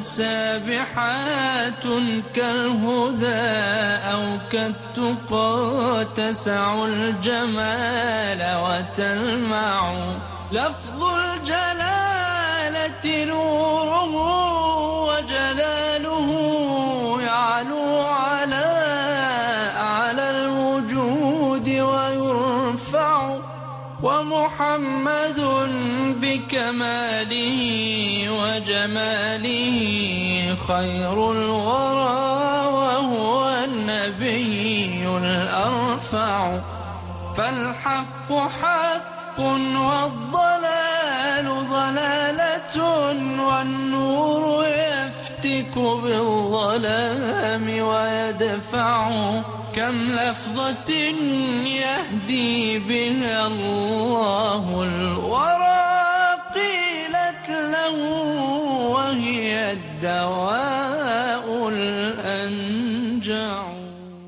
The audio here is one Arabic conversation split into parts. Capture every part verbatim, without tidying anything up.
سابحات كالهدى أو كالتقى تسع الجمال وتلمع. لفظ الجلالة نوره وجلاله يعلو على أعلى الوجود ويرفع. ومحمد بكماله وجماله خير الورى وهو النبي الأرفع. فالحق حق والضلال ضلالة والنور يفتك بالظلام ويدفع. كم لفظة يهدي بها الله الورى قيلت له وهي الدواء الأنجع.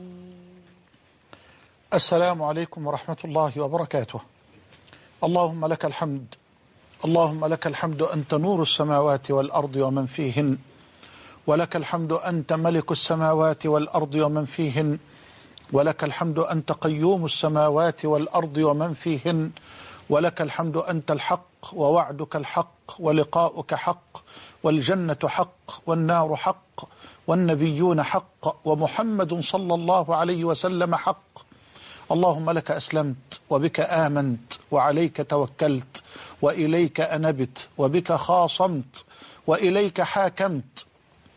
السلام عليكم ورحمة الله وبركاته. اللهم لك الحمد، اللهم لك الحمد أنت نور السماوات والأرض ومن فيهن، ولك الحمد أنت ملك السماوات والأرض ومن فيهن، ولك الحمد أنت قيوم السماوات والأرض ومن فيهن، ولك الحمد أنت الحق ووعدك الحق ولقاؤك حق والجنة حق والنار حق والنبيون حق ومحمد صلى الله عليه وسلم حق. اللهم لك أسلمت وبك آمنت وعليك توكلت وإليك أنبت وبك خاصمت وإليك حاكمت.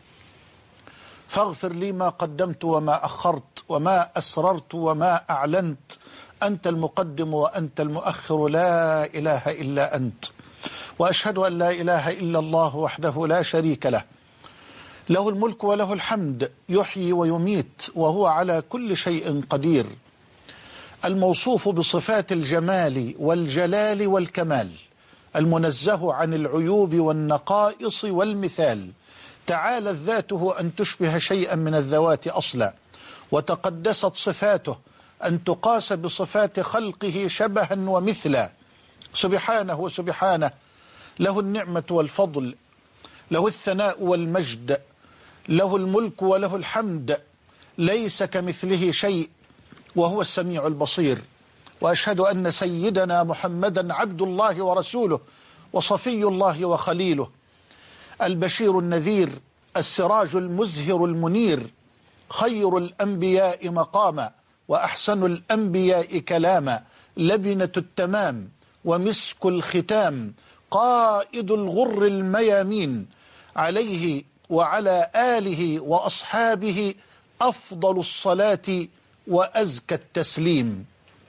فاغفر لي ما قدمت وما أخرت وما أسررت وما أعلنت. أنت المقدم وأنت المؤخر، لا إله إلا أنت. وأشهد أن لا إله إلا الله وحده لا شريك له، له الملك وله الحمد، يحيي ويميت وهو على كل شيء قدير. الموصوف بصفات الجمال والجلال والكمال، المنزه عن العيوب والنقائص والمثال. تعالت ذاته أن تشبه شيئا من الذوات أصلا، وتقدست صفاته أن تقاس بصفات خلقه شبها ومثلا. سبحانه وسبحانه، له النعمة والفضل، له الثناء والمجد، له الملك وله الحمد، ليس كمثله شيء وهو السميع البصير. وأشهد أن سيدنا محمدا عبد الله ورسوله وصفي الله وخليله، البشير النذير، السراج المزهر المنير، خير الأنبياء مقاما وأحسن الأنبياء كلاما، لبنة التمام ومسك الختام، قائد الغر الميامين، عليه وعلى آله وأصحابه أفضل الصلاة وأزكى التسليم.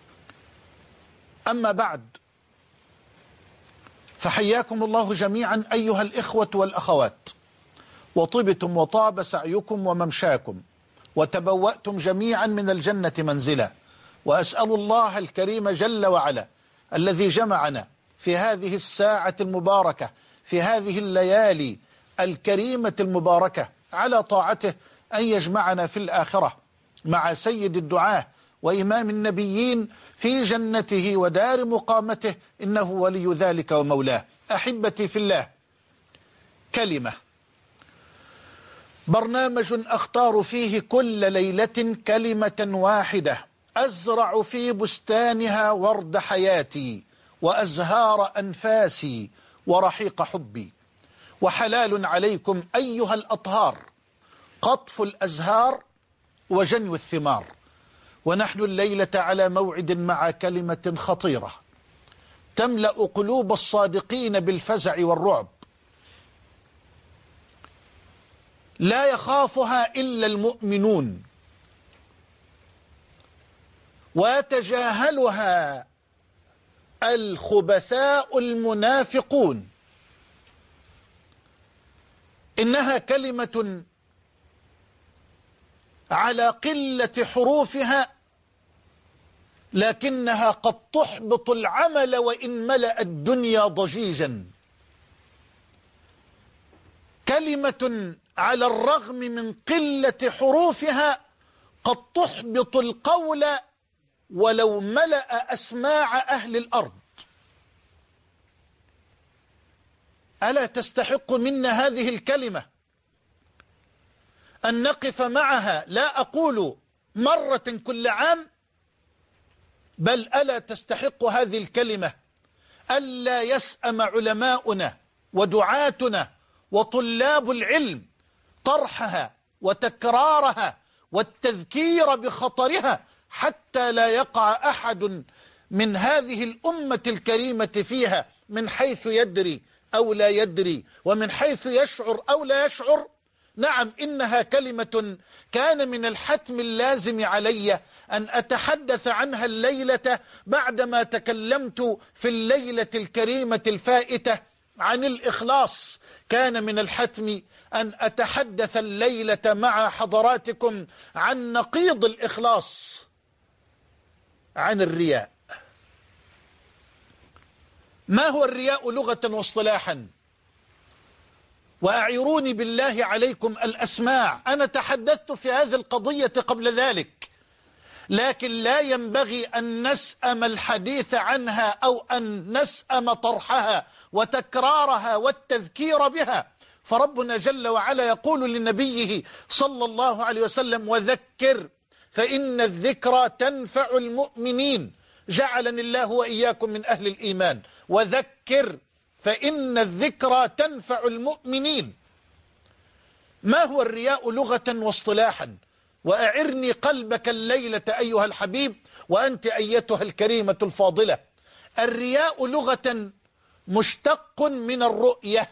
أما بعد، فحياكم الله جميعا أيها الإخوة والأخوات، وطبتم وطاب سعيكم وممشاكم، وتبوأتم جميعا من الجنة منزلا. وأسأل الله الكريم جل وعلا الذي جمعنا في هذه الساعة المباركة في هذه الليالي الكريمة المباركة على طاعته أن يجمعنا في الآخرة مع سيد الدعاة وإمام النبيين في جنته ودار مقامته، إنه ولي ذلك ومولاه. أحبتي في الله، كلمة، برنامج أختار فيه كل ليلة كلمة واحدة أزرع في بستانها ورد حياتي وأزهار أنفاسي ورحيق حبي. وحلال عليكم أيها الأطهار قطف الأزهار وجنو الثمار. ونحن الليلة على موعد مع كلمة خطيرة تملأ قلوب الصادقين بالفزع والرعب، لا يخافها إلا المؤمنون، ويتجاهلها الخبثاء المنافقون. إنها كلمة على قلة حروفها لكنها قد تحبط العمل وإن ملأ الدنيا ضجيجا. كلمة على الرغم من قلة حروفها قد تحبط القول ولو ملأ أسماع أهل الأرض. ألا تستحق منا هذه الكلمة أن نقف معها، لا أقول مرة كل عام، بل ألا تستحق هذه الكلمة ألا يسأم علماؤنا ودعاتنا وطلاب العلم طرحها وتكرارها والتذكير بخطرها، حتى لا يقع أحد من هذه الأمة الكريمة فيها من حيث يدري أو لا يدري، ومن حيث يشعر أو لا يشعر. نعم، إنها كلمة كان من الحتم اللازم علي أن أتحدث عنها الليلة، بعدما تكلمت في الليلة الكريمة الفائتة عن الإخلاص. كان من الحتم أن أتحدث الليلة مع حضراتكم عن نقيض الإخلاص، عن الرياء. ما هو الرياء لغة واصطلاحا؟ وأعيروني بالله عليكم الأسماع، أنا تحدثت في هذه القضية قبل ذلك، لكن لا ينبغي أن نسأم الحديث عنها أو أن نسأم طرحها وتكرارها والتذكير بها. فربنا جل وعلا يقول لنبيه صلى الله عليه وسلم: وذكر فإن الذكرى تنفع المؤمنين. جعلني الله وإياكم من أهل الإيمان. وذكر فإن الذكرى تنفع المؤمنين. ما هو الرياء لغة واصطلاحا؟ وأعرني قلبك الليلة أيها الحبيب وأنت أيتها الكريمة الفاضلة. الرياء لغة مشتق من الرؤية.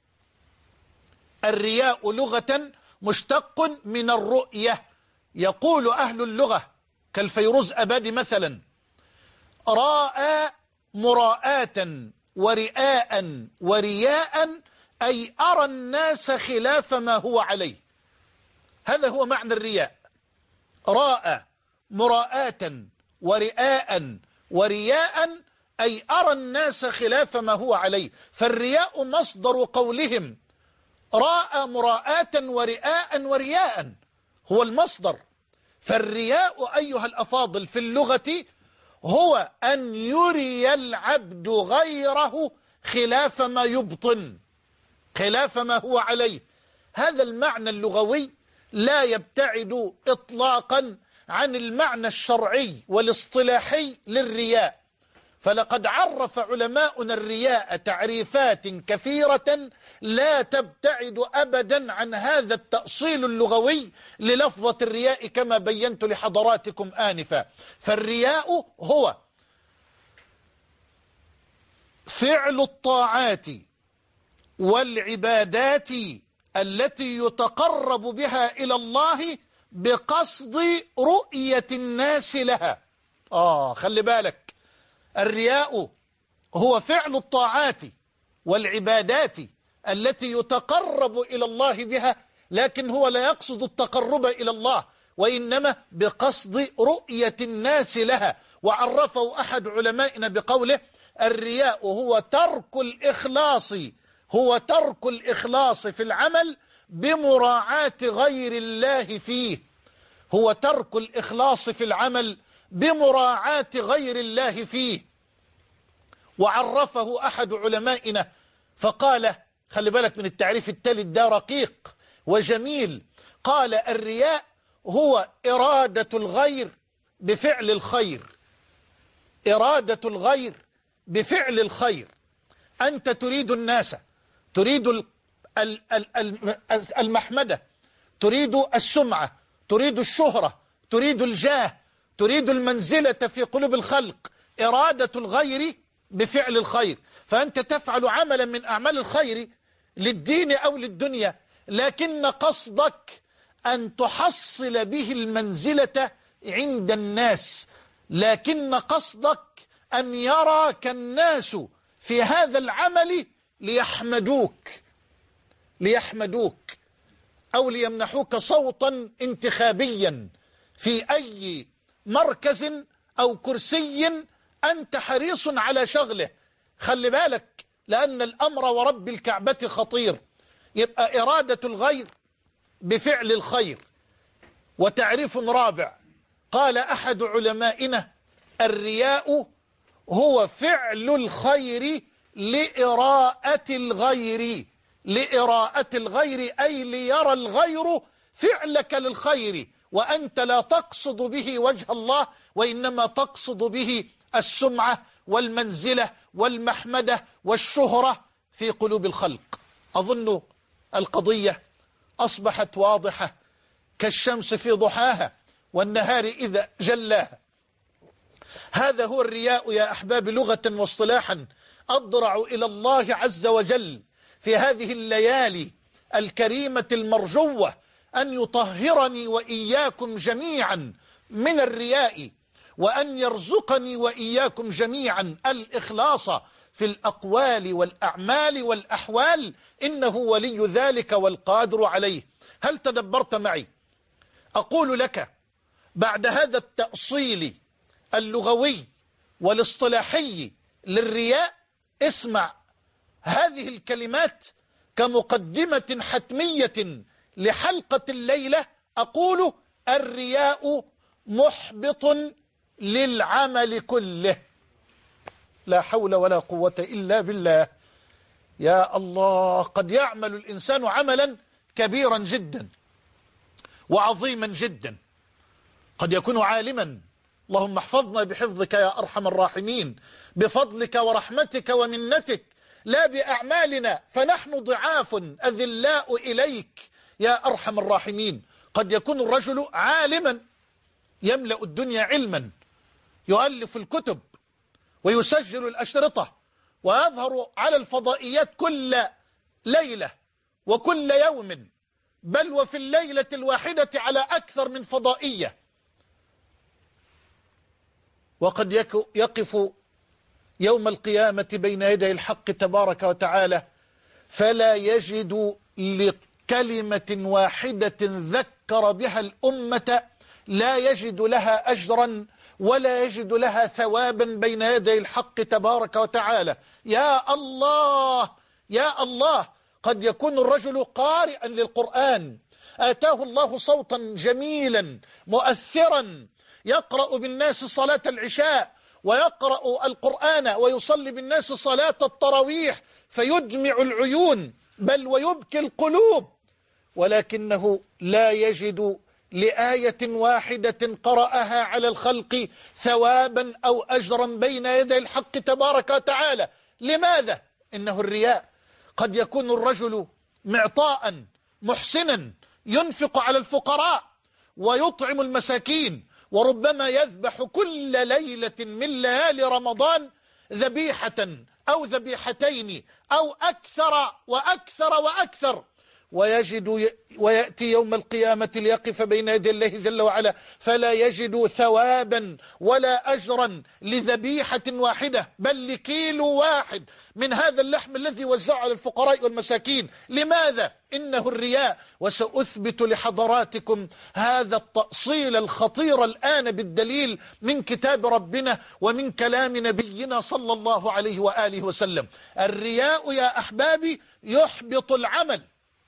الرياء لغة مشتق من الرؤية. يقول أهل اللغة كالفيروز أبادي مثلا: راء مراءة ورئاء ورياء، أي أرى الناس خلاف ما هو عليه. هذا هو معنى الرياء. راء مراءة ورئاء ورياء، أي أرى الناس خلاف ما هو عليه. فالرياء مصدر قولهم راء مراءة ورئاء ورياء، هو المصدر. فالرياء أيها الأفاضل في اللغة هو أن يري العبد غيره خلاف ما يبطن، خلاف ما هو عليه. هذا المعنى اللغوي لا يبتعد إطلاقا عن المعنى الشرعي والاصطلاحي للرياء. فلقد عرف علماؤنا الرياء تعريفات كثيرة لا تبتعد أبدا عن هذا التأصيل اللغوي للفظة الرياء كما بينت لحضراتكم آنفا. فالرياء هو فعل الطاعات والعبادات التي يتقرب بها إلى الله بقصد رؤية الناس لها. آه خلي بالك، الرياء هو فعل الطاعات والعبادات التي يتقرب إلى الله بها، لكن هو لا يقصد التقرب إلى الله، وإنما بقصد رؤية الناس لها. وعرفه أحد علمائنا بقوله: الرياء هو ترك الإخلاص هو ترك الإخلاص في العمل بمراعاة غير الله فيه. هو ترك الإخلاص في العمل بمراعاة غير الله فيه. وعرفه أحد علمائنا فقال، خلي بالك من التعريف التالي ده رقيق وجميل، قال: الرياء هو إرادة الغير بفعل الخير. إرادة الغير بفعل الخير. أنت تريد الناس، تريد المحمدة، تريد السمعة، تريد الشهرة، تريد الجاه، تريد المنزلة في قلوب الخلق. إرادة الغير بفعل الخير. فأنت تفعل عملا من أعمال الخير للدين أو للدنيا، لكن قصدك أن تحصل به المنزلة عند الناس، لكن قصدك أن يراك الناس في هذا العمل ليحمدوك ليحمدوك أو ليمنحوك صوتا انتخابيا في أي مركز أو كرسي أنت حريص على شغله. خلي بالك، لأن الأمر ورب الكعبة خطير. يبقى إرادة الغير بفعل الخير. وتعريف رابع قال أحد علمائنا: الرياء هو فعل الخير لإراءة الغير. لإراءة الغير أي ليرى الغير فعلك للخير وأنت لا تقصد به وجه الله، وإنما تقصد به السمعة والمنزلة والمحمدة والشهرة في قلوب الخلق. أظن القضية أصبحت واضحة كالشمس في ضحاها والنهار إذا جلاها. هذا هو الرياء يا أحباب لغة واصطلاحا. أضرع إلى الله عز وجل في هذه الليالي الكريمة المرجوة أن يطهرني وإياكم جميعا من الرياء، وأن يرزقني وإياكم جميعا الإخلاص في الأقوال والأعمال والأحوال، إنه ولي ذلك والقادر عليه. هل تدبرت معي؟ أقول لك بعد هذا التأصيل اللغوي والاصطلاحي للرياء، اسمع هذه الكلمات كمقدمة حتمية لحلقة الليلة. أقول: الرياء محبط للعمل كله. لا حول ولا قوة إلا بالله. يا الله، قد يعمل الإنسان عملا كبيرا جدا وعظيما جدا، قد يكون عالما، اللهم احفظنا بحفظك يا أرحم الراحمين، بفضلك ورحمتك ومنتك، لا بأعمالنا، فنحن ضعاف أذلاء إليك يا أرحم الراحمين. قد يكون الرجل عالما يملأ الدنيا علما، يؤلف الكتب ويسجل الأشرطة ويظهر على الفضائيات كل ليلة وكل يوم، بل وفي الليلة الواحدة على أكثر من فضائية، وقد يقف يوم القيامة بين يدي الحق تبارك وتعالى فلا يجد لكلمة واحدة ذكر بها الأمة، لا يجد لها أجرا ولا يجد لها ثوابا بين يدي الحق تبارك وتعالى. يا الله يا الله، قد يكون الرجل قارئا للقرآن، آتاه الله صوتا جميلا مؤثرا، يقرأ بالناس صلاة العشاء ويقرأ القرآن ويصلي بالناس صلاة التراويح فيدمع العيون بل ويبكي القلوب، ولكنه لا يجد لآية واحدة قرأها على الخلق ثوابا أو أجرا بين يدي الحق تبارك وتعالى. لماذا؟ إنه الرياء. قد يكون الرجل معطاء محسنا، ينفق على الفقراء ويطعم المساكين، وربما يذبح كل ليلة من ليالي رمضان ذبيحة أو ذبيحتين أو أكثر وأكثر وأكثر، ويجد ويأتي يوم القيامة ليقف بين يدي الله جل وعلا فلا يجد ثوابا ولا أجرا لذبيحة واحدة، بل لكيلو واحد من هذا اللحم الذي وزعه على الفقراء والمساكين. لماذا؟ إنه الرياء. وسأثبت لحضراتكم هذا التأصيل الخطير الآن بالدليل من كتاب ربنا ومن كلام نبينا صلى الله عليه وآله وسلم. الرياء يا أحبابي يحبط العمل.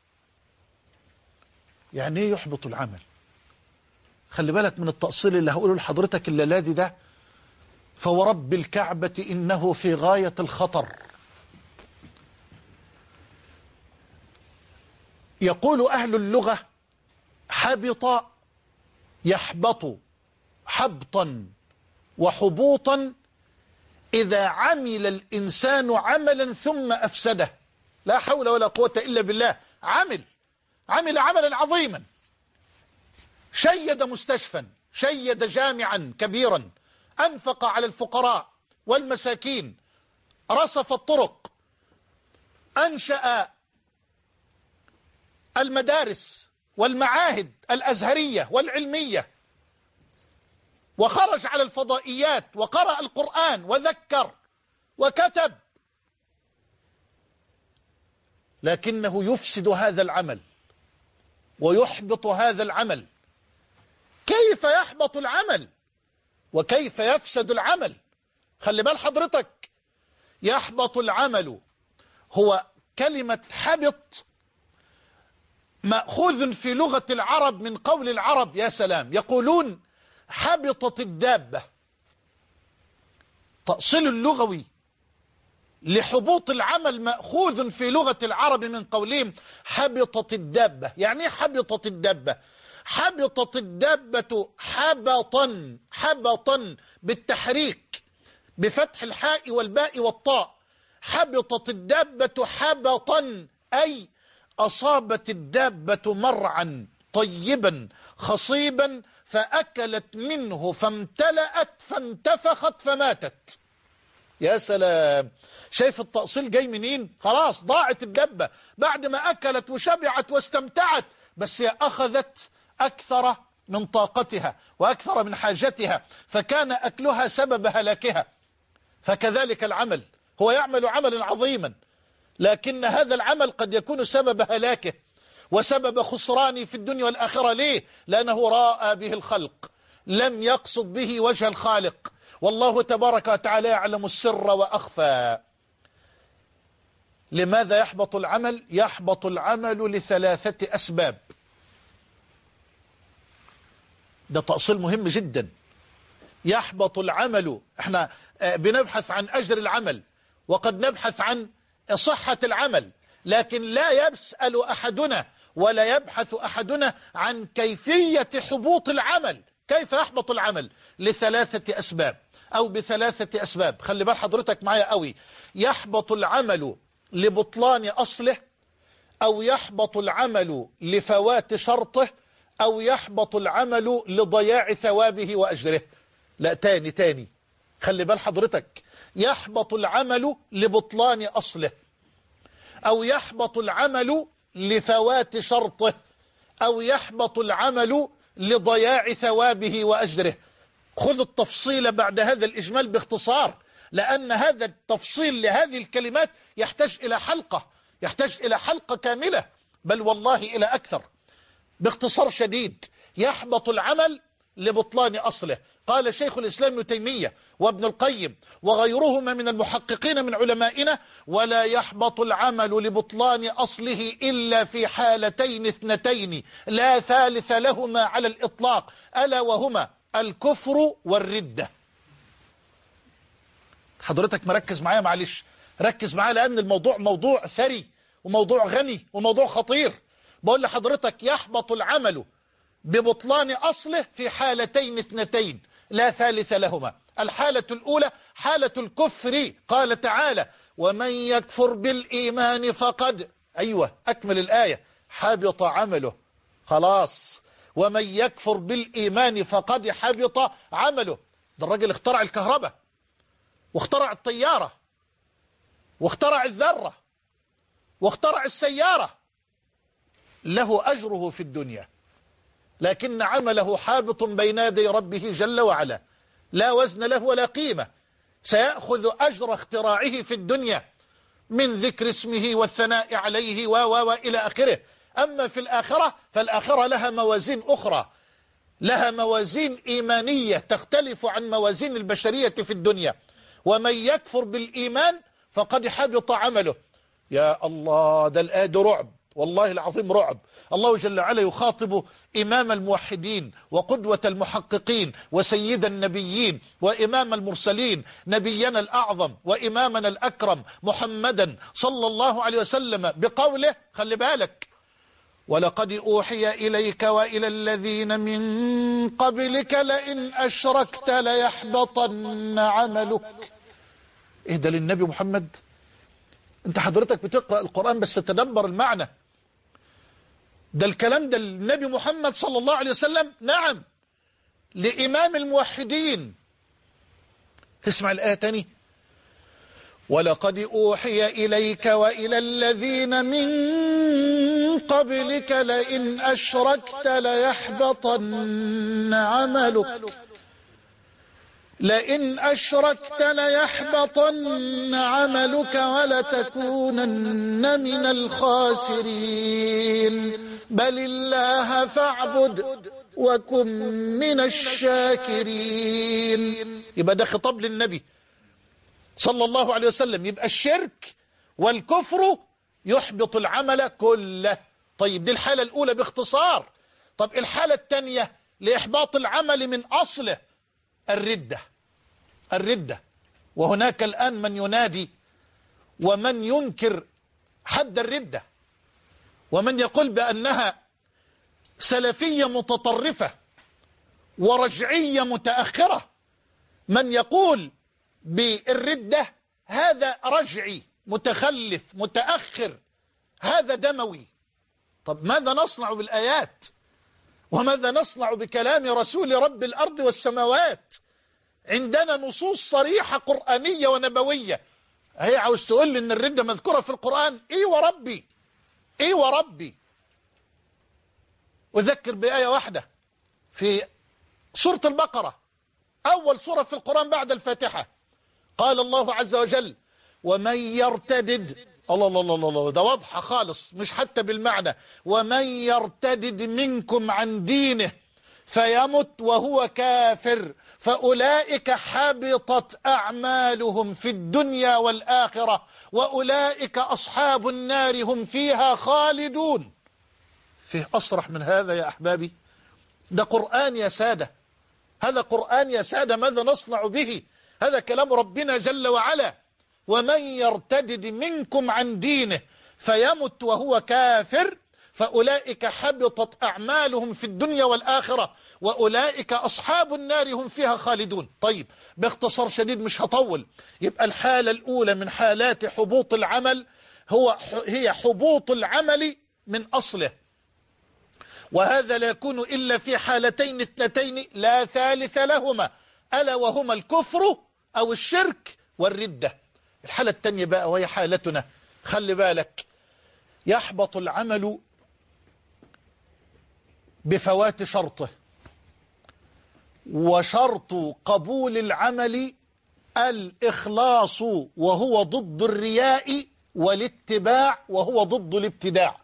يعني ايه يحبط العمل؟ خلي بالك من التأصيل اللي هقوله لحضرتك الليلة دي ده، فورب الكعبة إنه في غاية الخطر. يقول أهل اللغة: حبط يحبط حبطا وحبوطا إذا عمل الإنسان عملا ثم أفسده. لا حول ولا قوة إلا بالله. عمل عمل عملا عظيما، شيد مستشفى، شيد جامعا كبيرا، أنفق على الفقراء والمساكين، رصف الطرق، أنشأ المدارس والمعاهد الأزهرية والعلمية، وخرج على الفضائيات وقرأ القرآن وذكر وكتب، لكنه يفسد هذا العمل ويحبط هذا العمل. كيف يحبط العمل وكيف يفسد العمل؟ خلي بال حضرتك، يحبط العمل هو كلمة حبط مأخوذ في لغة العرب من قول العرب. يا سلام، يقولون حبطت الدابة. تأصيل اللغوي لحبوط العمل مأخوذ في لغة العرب من قولهم حبطت الدابة. يعني ايه حبطت الدابة؟ حبطت الدابة حبطا، حبطا بالتحريك بفتح الحاء والباء والطاء. حبطت الدابة حبطا أي أصابت الدابة مرعا طيبا خصيبا فأكلت منه فامتلأت فانتفخت فماتت. يا سلام، شايف التأصيل جاي منين؟ خلاص ضاعت الدبة بعد ما أكلت وشبعت واستمتعت، بس هي أخذت أكثر من طاقتها وأكثر من حاجتها، فكان أكلها سبب هلاكها. فكذلك العمل، هو يعمل عملا عظيما لكن هذا العمل قد يكون سبب هلاكه وسبب خسرانه في الدنيا والآخرة. ليه؟ لأنه راء به الخلق، لم يقصد به وجه الخالق، والله تبارك وتعالى يعلم السر وأخفى. لماذا يحبط العمل؟ يحبط العمل لثلاثة أسباب. ده تأصيل مهم جدا. يحبط العمل، احنا بنبحث عن أجر العمل وقد نبحث عن صحة العمل، لكن لا يسأل أحدنا ولا يبحث أحدنا عن كيفية حبوط العمل. كيف يحبط العمل؟ لثلاثة أسباب أو بثلاثة أسباب. خلي بال حضرتك معايا قوي. يحبط العمل لبطلان أصله، أو يحبط العمل لفوات شرطه، أو يحبط العمل لضياع ثوابه وأجره. لا، تاني تاني خلي بال حضرتك. يحبط العمل لبطلان أصله، أو يحبط العمل لفوات شرطه، أو يحبط العمل لضياع ثوابه وأجره. خذ التفصيل بعد هذا الإجمال باختصار، لأن هذا التفصيل لهذه الكلمات يحتاج إلى حلقة، يحتاج إلى حلقة كاملة، بل والله إلى أكثر. باختصار شديد، يحبط العمل لبطلان أصله. قال شيخ الإسلام ابن تيمية وابن القيم وغيرهما من المحققين من علمائنا: ولا يحبط العمل لبطلان أصله إلا في حالتين اثنتين لا ثالث لهما على الإطلاق، ألا وهما الكفر والردة. حضرتك مركز معايا؟ معلش ركز معايا، لأن الموضوع موضوع ثري وموضوع غني وموضوع خطير. بقول لحضرتك يحبط العمل ببطلان أصله في حالتين اثنتين لا ثالث لهما. الحالة الأولى حالة الكفر، قال تعالى: ومن يكفر بالإيمان فقد، أيوة أكمل الآية، حبط عمله. خلاص، ومن يكفر بالإيمان فقد حبط عمله. ده الراجل اخترع الكهرباء واخترع الطيارة واخترع الذرة واخترع السيارة، له أجره في الدنيا، لكن عمله حابط بين يدي ربه جل وعلا، لا وزن له ولا قيمة. سيأخذ أجر اختراعه في الدنيا من ذكر اسمه والثناء عليه و و وإلى آخره. أما في الآخرة فالآخرة لها موازين أخرى، لها موازين إيمانية تختلف عن موازين البشرية في الدنيا. ومن يكفر بالإيمان فقد حبط عمله. يا الله، ده الآية دي رعب، والله العظيم رعب. الله جل وعلا يخاطب إمام الموحدين وقدوة المحققين وسيد النبيين وإمام المرسلين، نبينا الأعظم وإمامنا الأكرم محمدا صلى الله عليه وسلم بقوله، خلي بالك: ولقد أوحي إليك وإلى الذين من قبلك لئن أشركت ليحبطن عملك. إيه ده للنبي محمد؟ أنت حضرتك بتقرأ القرآن بس تدبر المعنى. ده الكلام ده النبي محمد صلى الله عليه وسلم، نعم، لإمام الموحدين. تسمع الآية تاني: ولقد أوحي إليك وإلى الذين من قبلك لئن أشركت ليحبطن عملك لئن أشركت ليحبطن عملك ولتكونن من الخاسرين بل الله فاعبد وكن من الشاكرين. يبقى ده خطاب للنبي صلى الله عليه وسلم. يبقى الشرك والكفر يحبط العمل كله. طيب، دي الحالة الأولى باختصار. طب الحالة الثانية لإحباط العمل من أصله الردة. الردة. وهناك الآن من ينادي ومن ينكر حد الردة، ومن يقول بأنها سلفية متطرفة ورجعية متأخرة. من يقول بالردة هذا رجعي متخلف متأخر، هذا دموي. طب ماذا نصنع بالآيات؟ وماذا نصنع بكلام رسول رب الأرض والسماوات؟ عندنا نصوص صريحة قرآنية ونبوية. هي عاوز تقول لي إن الردة مذكورة في القرآن؟ إيه وربي، إيه وربي. أذكر بآية واحدة في سورة البقرة، أول سورة في القرآن بعد الفاتحة. قال الله عز وجل: ومن يرتدد، الله الله الله الله، ده واضحة خالص مش حتى بالمعنى، ومن يرتدد منكم عن دينه فيمت وهو كافر فأولئك حبطت أعمالهم في الدنيا والآخرة وأولئك أصحاب النار هم فيها خالدون. فيه أصرح من هذا يا أحبابي؟ ده قرآن يا سادة، هذا قرآن يا سادة. ماذا نصنع به؟ هذا كلام ربنا جل وعلا. ومن يرتدد منكم عن دينه فيمت وهو كافر فأولئك حبطت أعمالهم في الدنيا والآخرة وأولئك أصحاب النار هم فيها خالدون. طيب باختصار شديد مش هطول، يبقى الحالة الأولى من حالات حبوط العمل هو هي حبوط العمل من أصله، وهذا لا يكون إلا في حالتين اثنتين لا ثالث لهما، ألا وهما الكفر أو الشرك والردة. الحالة الثانية بقى وهي حالتنا، خلي بالك، يحبط العمل بفوات شرطه، وشرط قبول العمل الإخلاص وهو ضد الرياء، والاتباع وهو ضد الابتداع.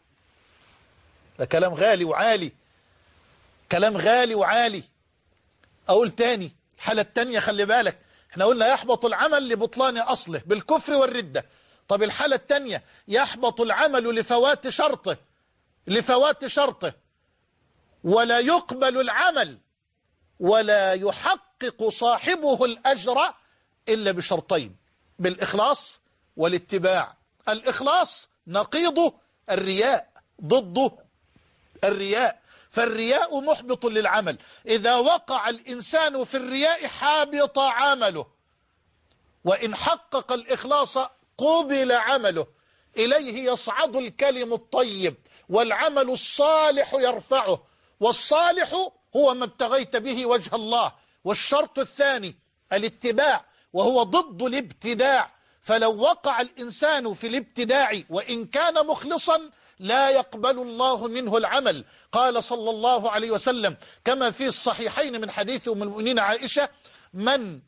ده كلام غالي وعالي، كلام غالي وعالي. أقول تاني الحالة التانية، خلي بالك، احنا قلنا يحبط العمل لبطلان أصله بالكفر والردة. طب الحالة التانية يحبط العمل لفوات شرطه، لفوات شرطه ولا يقبل العمل ولا يحقق صاحبه الأجر إلا بشرطين، بالإخلاص والاتباع. الإخلاص نقيضه الرياء، ضده الرياء، فالرياء محبط للعمل. إذا وقع الإنسان في الرياء حابط عمله، وإن حقق الإخلاص قبل عمله. إليه يصعد الكلم الطيب والعمل الصالح يرفعه، والصالح هو ما ابتغيت به وجه الله. والشرط الثاني الاتباع وهو ضد الابتداع، فلو وقع الإنسان في الابتداع وإن كان مخلصا لا يقبل الله منه العمل. قال صلى الله عليه وسلم كما في الصحيحين من حديث أم المؤمنين عائشة: من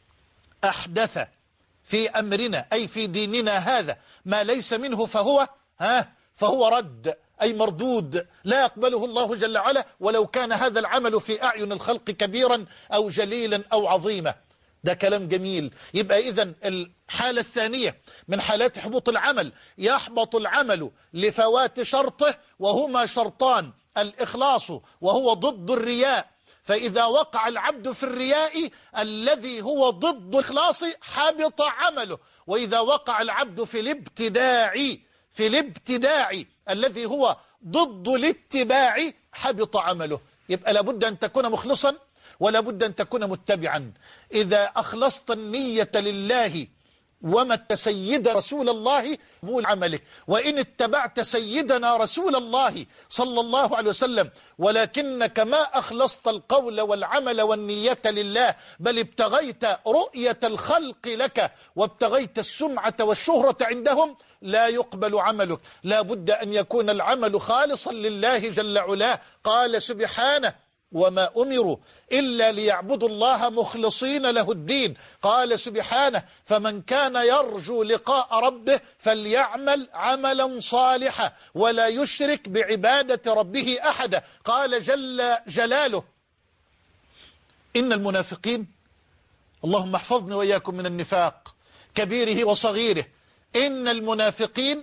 أحدث في أمرنا أي في ديننا هذا ما ليس منه فهو ها فهو رد، أي مردود، لا يقبله الله جل وعلا ولو كان هذا العمل في أعين الخلق كبيرا أو جليلا أو عظيما. ده كلام جميل. يبقى إذن الحالة الثانية من حالات حبوط العمل يحبط العمل لفوات شرطه، وهما شرطان: الإخلاص وهو ضد الرياء، فإذا وقع العبد في الرياء الذي هو ضد الإخلاص حبط عمله، وإذا وقع العبد في الابتداع في الابتداع الذي هو ضد الاتباع حبط عمله. يبقى لابد أن تكون مخلصا ولا بد أن تكون متبعا. إذا أخلصت النية لله ومت سيد رسول الله قبول عملك، وإن اتبعت سيدنا رسول الله صلى الله عليه وسلم ولكنك ما أخلصت القول والعمل والنية لله، بل ابتغيت رؤية الخلق لك وابتغيت السمعة والشهرة عندهم، لا يقبل عملك. لا بد أن يكون العمل خالصا لله جل علاه. قال سبحانه: وما أمروا إلا ليعبدوا الله مخلصين له الدين. قال سبحانه: فمن كان يرجو لقاء ربه فليعمل عملا صالحا ولا يشرك بعبادة ربه أحدا. قال جل جلاله: إن المنافقين، اللهم احفظني وإياكم من النفاق كبيره وصغيره، إن المنافقين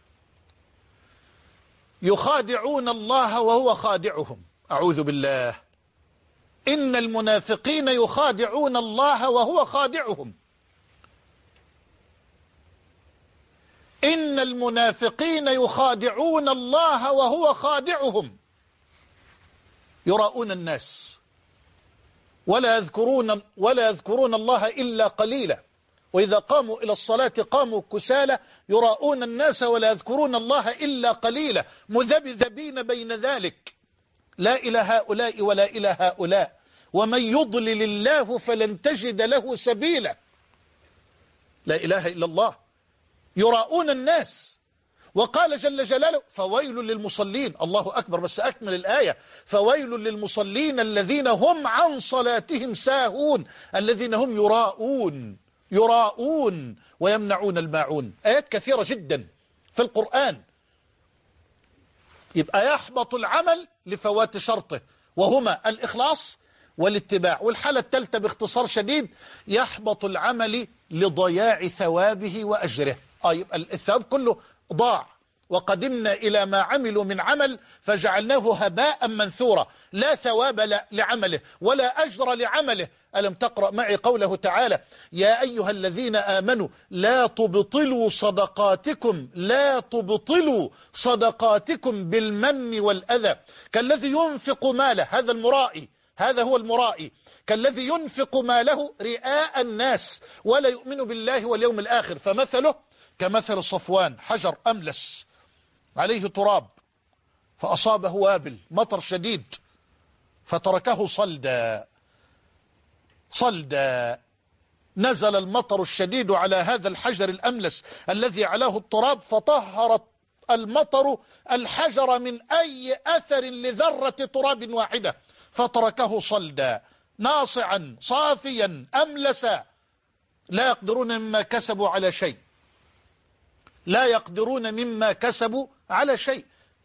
يخادعون الله وهو خادعهم. أعوذ بالله. إن المنافقين يخادعون الله وهو خادعهم. إن المنافقين يخادعون الله وهو خادعهم يراؤون الناس ولا يذكرون ولا يذكرون الله إلا قليلا وإذا قاموا إلى الصلاة قاموا كسالى يراؤون الناس ولا يذكرون الله إلا قليلا مذبذبين بين ذلك لا إلى هؤلاء ولا إلى هؤلاء ومن يضلل الله فلن تجد له سبيلا. لا إله إلا الله. يراؤون الناس. وقال جل جلاله فويل للمصلين. الله أكبر. بس أكمل الآية فويل للمصلين الذين هم عن صلاتهم ساهون الذين هم يراؤون يراؤون ويمنعون الماعون. آيات كثيرة جدا في القرآن. يبقى يحبط العمل لفوات شرطه وهما الإخلاص والاتباع. والحالة الثالثة باختصار شديد يحبط العمل لضياع ثوابه وأجره. آه يبقى الثواب كله ضاع وقدمنا إلى ما عملوا من عمل فجعلناه هباء منثورا لا ثواب لعمله ولا أجر لعمله. ألم تقرأ معي قوله تعالى يا أيها الذين آمنوا لا تبطلوا صدقاتكم لا تبطلوا صدقاتكم بالمن والأذى كالذي ينفق ماله. هذا المرائي هذا هو المرائي كالذي ينفق ماله رئاء الناس ولا يؤمن بالله واليوم الآخر فمثله كمثل صفوان حجر أملس عليه تراب فأصابه وابل مطر شديد فتركه صلدا صلدا. نزل المطر الشديد على هذا الحجر الأملس الذي علاه التراب فطهر المطر الحجر من أي أثر لذرة تراب واحدة فتركه صلدا ناصعا صافيا أملسا لا يقدرون مما كسبوا على شيء لا يقدرون مما كسبوا على شيء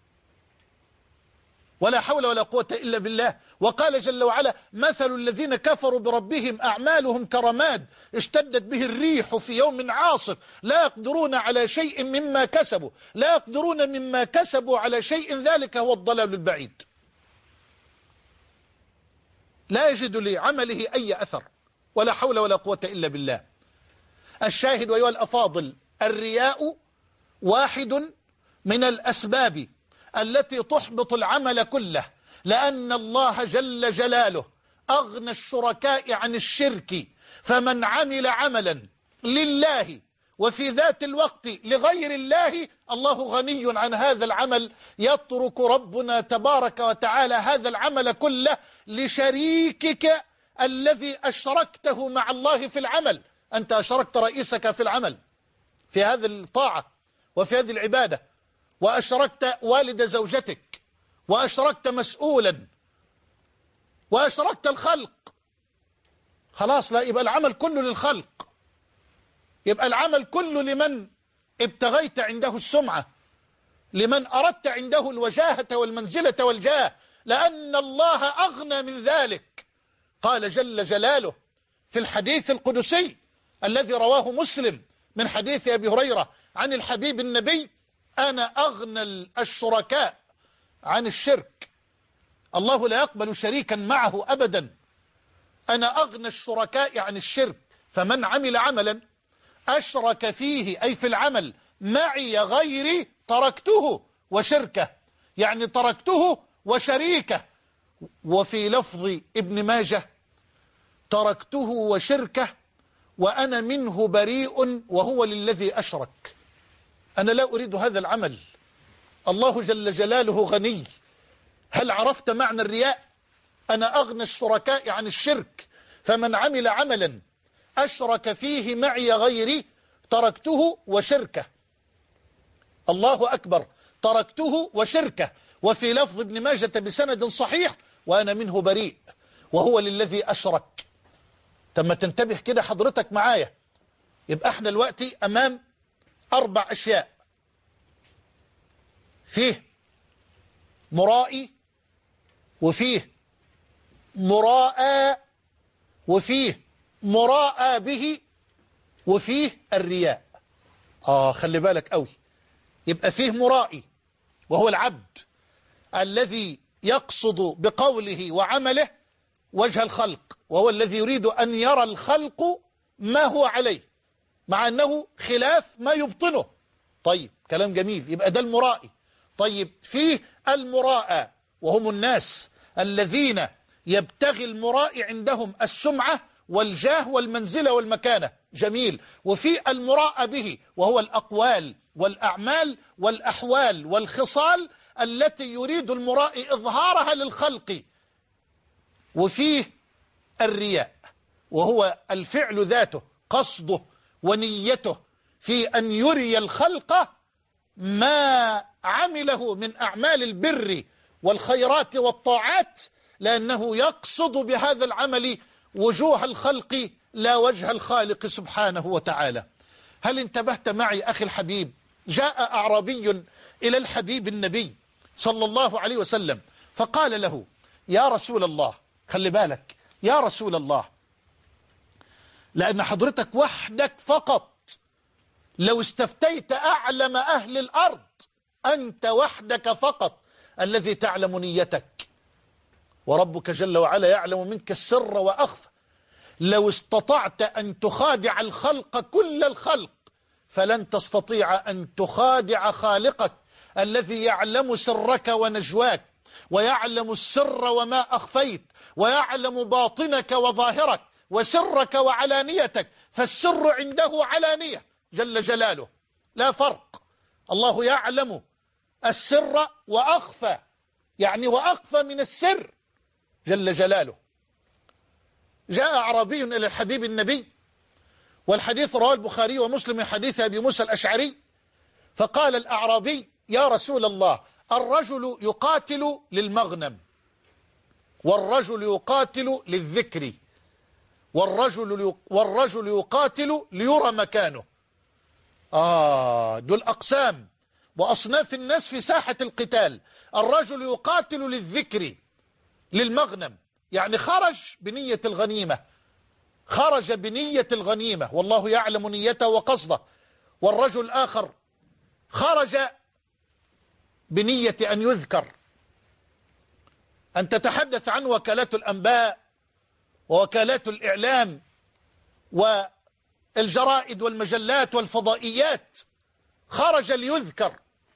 ولا حول ولا قوة إلا بالله. وقال جل وعلا مثل الذين كفروا بربهم أعمالهم كرماد اشتدت به الريح في يوم عاصف لا يقدرون على شيء مما كسبوا لا يقدرون مما كسبوا على شيء ذلك هو الضلال البعيد. لا يجد لعمله أي أثر ولا حول ولا قوة إلا بالله. الشاهد أيها الأفاضل الرياء واحد من الأسباب التي تحبط العمل كله لأن الله جل جلاله أغنى الشركاء عن الشرك فمن عمل عملا لله وفي ذات الوقت لغير الله الله غني عن هذا العمل يترك ربنا تبارك وتعالى هذا العمل كله لشريكك الذي أشركته مع الله في العمل. أنت أشركت رئيسك في العمل في هذه الطاعة وفي هذه العبادة وأشركت والد زوجتك وأشركت مسؤولا وأشركت الخلق خلاص لا يبقى العمل كله للخلق يبقى العمل كله لمن ابتغيت عنده السمعة لمن أردت عنده الوجاهة والمنزلة والجاه لأن الله أغنى من ذلك. قال جل جلاله في الحديث القدسي الذي رواه مسلم من حديث أبي هريرة عن الحبيب النبي أنا أغنى الشركاء عن الشرك. الله لا يقبل شريكا معه أبدا. أنا أغنى الشركاء عن الشرك فمن عمل عملا أشرك فيه أي في العمل معي غيري تركته وشركه يعني تركته وشريكه. وفي لفظ ابن ماجه تركته وشركه وأنا منه بريء وهو للذي أشرك. أنا لا أريد هذا العمل. الله جل جلاله غني. هل عرفت معنى الرياء؟ أنا أغنى الشركاء عن الشرك فمن عمل عملا أشرك فيه معي غيري تركته وشركه. الله أكبر. تركته وشركه. وفي لفظ ابن ماجة بسند صحيح وأنا منه بريء وهو للذي أشرك. تم تنتبه كده حضرتك معايا. يبقى احنا دلوقتي أمام أربع أشياء. فيه مرائي وفيه مراءى وفيه مراءى به وفيه الرياء. آه خلي بالك قوي. يبقى فيه مرائي وهو العبد الذي يقصد بقوله وعمله وجه الخلق وهو الذي يريد أن يرى الخلق ما هو عليه مع أنه خلاف ما يبطنه طيب كلام جميل، يبقى ده المرائي. طيب فيه المراءى وهم الناس الذين يبتغي المرائي عندهم السمعة والجاه والمنزلة والمكانة، جميل. وفي المراءى به وهو الأقوال والأعمال والأحوال والخصال التي يريد المرائي إظهارها للخلق. وفيه الرياء وهو الفعل ذاته، قصده ونيته في أن يري الخلق ما عمله من أعمال البر والخيرات والطاعات، لأنه يقصد بهذا العمل وجوه الخلق لا وجه الخالق سبحانه وتعالى. هل انتبهت معي أخي الحبيب؟ جاء أعرابي إلى الحبيب النبي صلى الله عليه وسلم فقال له: يا رسول الله، خلي بالك يا رسول الله، لأن حضرتك وحدك فقط لو استفتيت أعلم أهل الأرض، أنت وحدك فقط الذي تعلم نيتك، وربك جل وعلا يعلم منك السر وأخفى. لو استطعت أن تخادع الخلق كل الخلق فلن تستطيع أن تخادع خالقك الذي يعلم سرك ونجواك، ويعلم السر وما أخفيت، ويعلم باطنك وظاهرك، وسرك وعلانيتك، فالسر عنده علانية جل جلاله، لا فرق. الله يعلم السر وأخفى، يعني وأخفى من السر جل جلاله. جاء أعرابي إلى الحبيب النبي، والحديث رواه البخاري ومسلم من حديث أبي موسى الأشعري، فقال الأعرابي: يا رسول الله، الرجل يقاتل للمغنم، والرجل يقاتل للذكر، والرجل والرجل يقاتل ليرى مكانه. آه دول أقسام وأصناف الناس في ساحة القتال. الرجل يقاتل للذكر للمغنم، يعني خرج بنية الغنيمة، خرج بنية الغنيمة والله يعلم نيته وقصده. والرجل الآخر خرج بنية أن يذكر، أن تتحدث عن وكالات الأنباء ووكالات الإعلام والجرائد والمجلات والفضائيات، خرج ليذكر.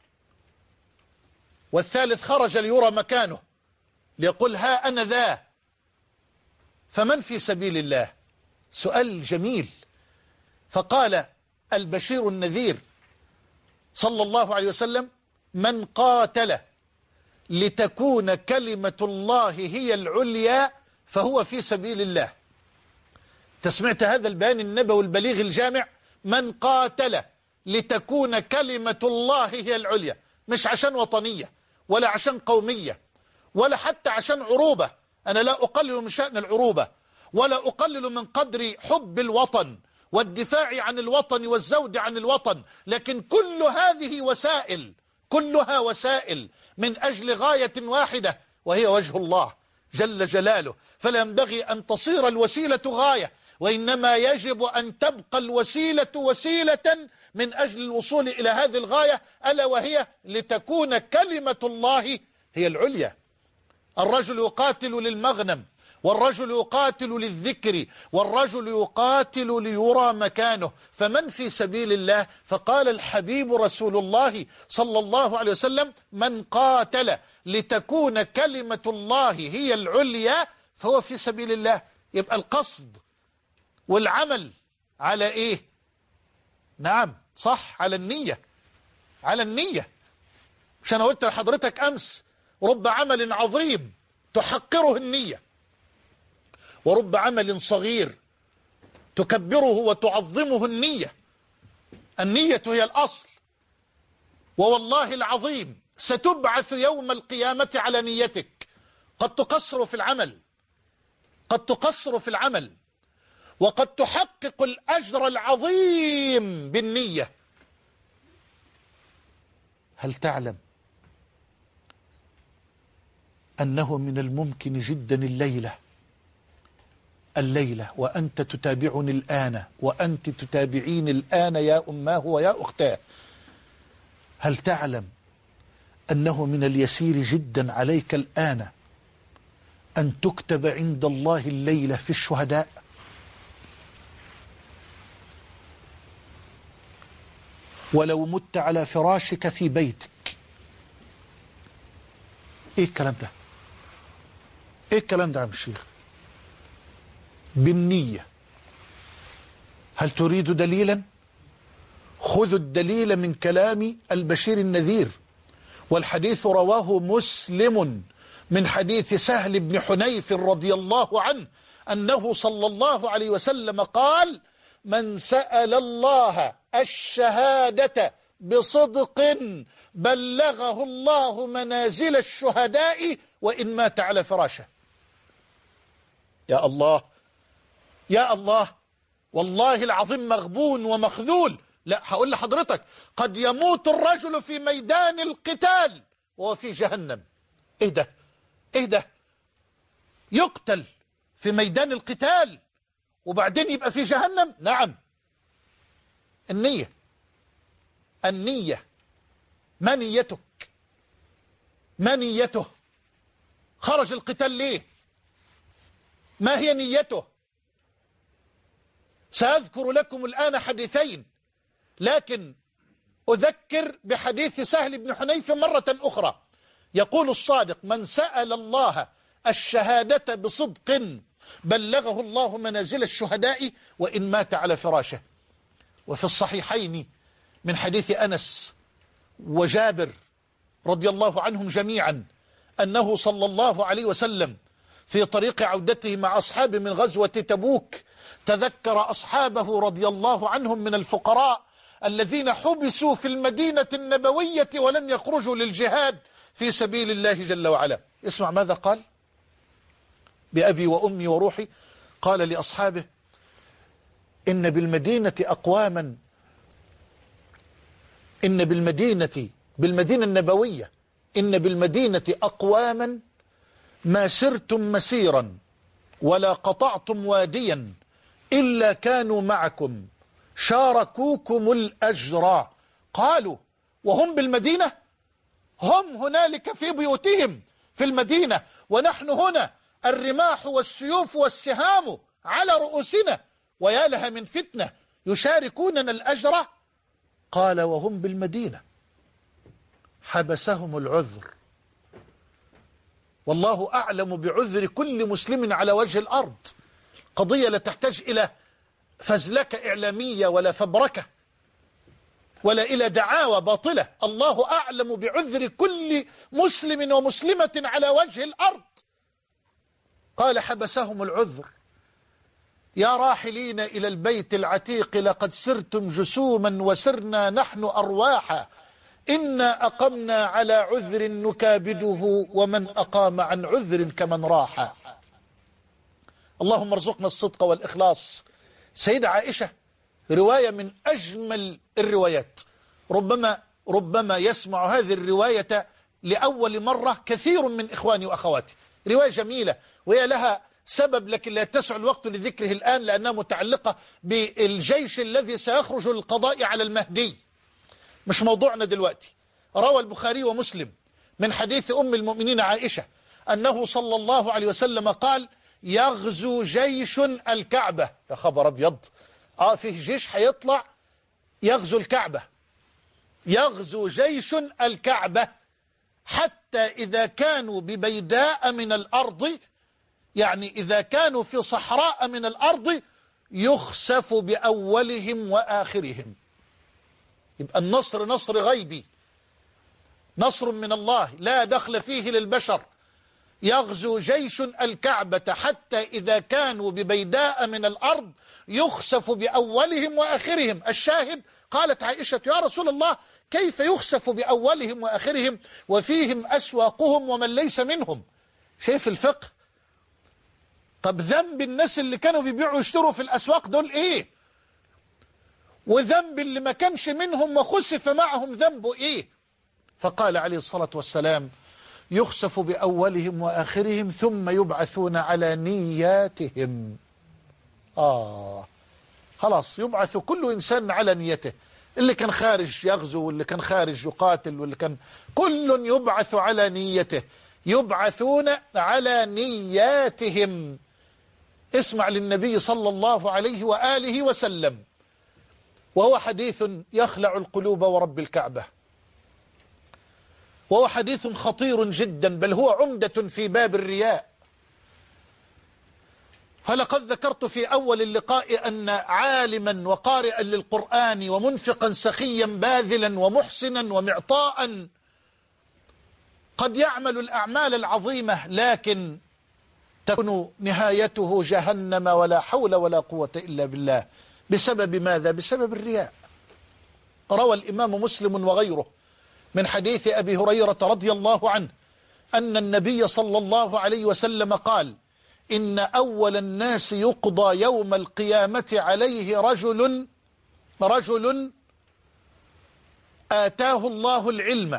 والثالث خرج ليرى مكانه، ليقول ها أنا ذا. فمن في سبيل الله؟ سؤال جميل. فقال البشير النذير صلى الله عليه وسلم: من قاتل لتكون كلمة الله هي العليا فهو في سبيل الله. تسمعت هذا البيان النبوي البليغ الجامع؟ من قاتل لتكون كلمة الله هي العليا، مش عشان وطنية ولا عشان قومية ولا حتى عشان عروبة. أنا لا أقلل من شأن العروبة ولا أقلل من قدر حب الوطن والدفاع عن الوطن والزود عن الوطن، لكن كل هذه وسائل، كلها وسائل من أجل غاية واحدة وهي وجه الله جل جلاله. فلا ينبغي أن تصير الوسيلة غاية، وإنما يجب أن تبقى الوسيلة وسيلة من أجل الوصول إلى هذه الغاية، ألا وهي لتكون كلمة الله هي العليا. الرجل يقاتل للمغنم، والرجل يقاتل للذكر، والرجل يقاتل ليرى مكانه. فمن في سبيل الله؟ فقال الحبيب رسول الله صلى الله عليه وسلم: من قاتل لتكون كلمة الله هي العليا فهو في سبيل الله. يبقى القصد والعمل على ايه؟ نعم صح، على النية، على النية. مش انا قلت لحضرتك امس: رب عمل عظيم تحقره النية، ورب عمل صغير تكبره وتعظمه النية. النية هي الأصل، ووالله العظيم ستبعث يوم القيامة على نيتك. قد تقصر في العمل، قد تقصر في العمل، وقد تحقق الأجر العظيم بالنية. هل تعلم أنه من الممكن جدا الليلة الليلة وأنت تتابعني الآن وأنت تتابعين الآن يا أماه ويا أختاه، هل تعلم أنه من اليسير جدا عليك الآن أن تكتب عند الله الليلة في الشهداء؟ ولو مت على فراشك في بيتك. ايه الكلام ده؟ ايه الكلام ده يا عم الشيخ؟ بالنية. هل تريد دليلا؟ خذوا الدليل من كلام البشير النذير، والحديث رواه مسلم من حديث سهل بن حنيف رضي الله عنه أنه صلى الله عليه وسلم قال: من سأل الله الشهادة بصدق بلغه الله منازل الشهداء وإن مات على فراشه. يا الله يا الله، والله العظيم مغبون ومخذول. لا، هقول لحضرتك، قد يموت الرجل في ميدان القتال وهو في جهنم. ايه ده؟ ايه ده؟ يقتل في ميدان القتال وبعدين يبقى في جهنم؟ نعم. النية النية ما نيتك؟ ما نيته؟ خرج القتال ليه؟ ما هي نيته؟ سأذكر لكم الآن حديثين، لكن أذكر بحديث سهل بن حنيف مرة أخرى. يقول الصادق: من سأل الله الشهادة بصدق بلغه الله منازل الشهداء وإن مات على فراشه. وفي الصحيحين من حديث أنس وجابر رضي الله عنهم جميعا أنه صلى الله عليه وسلم في طريق عودته مع أصحابه من غزوة تبوك تذكر أصحابه رضي الله عنهم من الفقراء الذين حبسوا في المدينة النبوية ولم يخرجوا للجهاد في سبيل الله جل وعلا. اسمع ماذا قال: بأبي وأمي وروحي، قال لأصحابه: إن بالمدينة أقواما إن بالمدينة بالمدينة النبوية إن بالمدينة أقواما ما سرتم مسيرا ولا قطعتم واديا إلا كانوا معكم شاركوكم الأجر. قالوا: وهم بالمدينة؟ هم هنالك في بيوتهم في المدينة، ونحن هنا الرماح والسيوف والسهام على رؤوسنا، ويا لها من فتنة يشاركوننا الأجر. قال: وهم بالمدينة حبسهم العذر. والله أعلم بعذر كل مسلم على وجه الأرض. قضية لا تحتاج إلى فزلكة إعلامية ولا فبركة ولا إلى دعاوى باطلة. الله أعلم بعذر كل مسلم ومسلمة على وجه الأرض. قال: حبسهم العذر. يا راحلين إلى البيت العتيق لقد سرتم جسوما وسرنا نحن أرواحا، إنا أقمنا على عذر نكابده ومن أقام عن عذر كمن راح. اللهم ارزقنا الصدق والإخلاص. سيدة عائشة رواية من أجمل الروايات، ربما ربما يسمع هذه الرواية لأول مرة كثير من إخواني وأخواتي. رواية جميلة وهي لها سبب، لكن لا يتسع الوقت لذكره الآن لأنها متعلقة بالجيش الذي سيخرج للقضاء على المهدي، مش موضوعنا دلوقتي. روى البخاري ومسلم من حديث أم المؤمنين عائشة أنه صلى الله عليه وسلم قال: يغزو جيش الكعبة. يا خبر أبيض، آه فيه جيش هيطلع يغزو الكعبة. يغزو جيش الكعبة حتى إذا كانوا ببيداء من الأرض، يعني إذا كانوا في صحراء من الأرض، يخسف بأولهم وآخرهم. يبقى النصر نصر غيبي، نصر من الله لا دخل فيه للبشر. يغزو جيش الكعبة حتى إذا كانوا ببيداء من الأرض يخسف بأولهم وآخرهم. الشاهد: قالت عائشة: يا رسول الله، كيف يخسف بأولهم وآخرهم وفيهم أسواقهم ومن ليس منهم؟ شايف الفقه؟ طب ذنب الناس اللي كانوا بيبيعوا ويشتروا في الأسواق دول إيه؟ وذنب اللي ما كانش منهم وخسف معهم ذنبه إيه؟ فقال عليه الصلاة والسلام: يخسف بأولهم وآخرهم ثم يبعثون على نياتهم. آه خلاص، يبعث كل إنسان على نيته. اللي كان خارج يغزو واللي كان خارج يقاتل واللي كان، كل يبعث على نيته. يبعثون على نياتهم. اسمع للنبي صلى الله عليه وآله وسلم وهو حديث يخلع القلوب ورب الكعبة، وهو حديث خطير جدا، بل هو عمدة في باب الرياء. فلقد ذكرت في أول اللقاء أن عالما وقارئا للقرآن ومنفقا سخيا باذلا ومحسنا ومعطاء قد يعمل الأعمال العظيمة، لكن تكون نهايته جهنم ولا حول ولا قوة إلا بالله. بسبب ماذا؟ بسبب الرياء. روى الإمام مسلم وغيره من حديث أبي هريرة رضي الله عنه أن النبي صلى الله عليه وسلم قال: إن أول الناس يقضى يوم القيامة عليه رجل رجل آتاه الله العلم،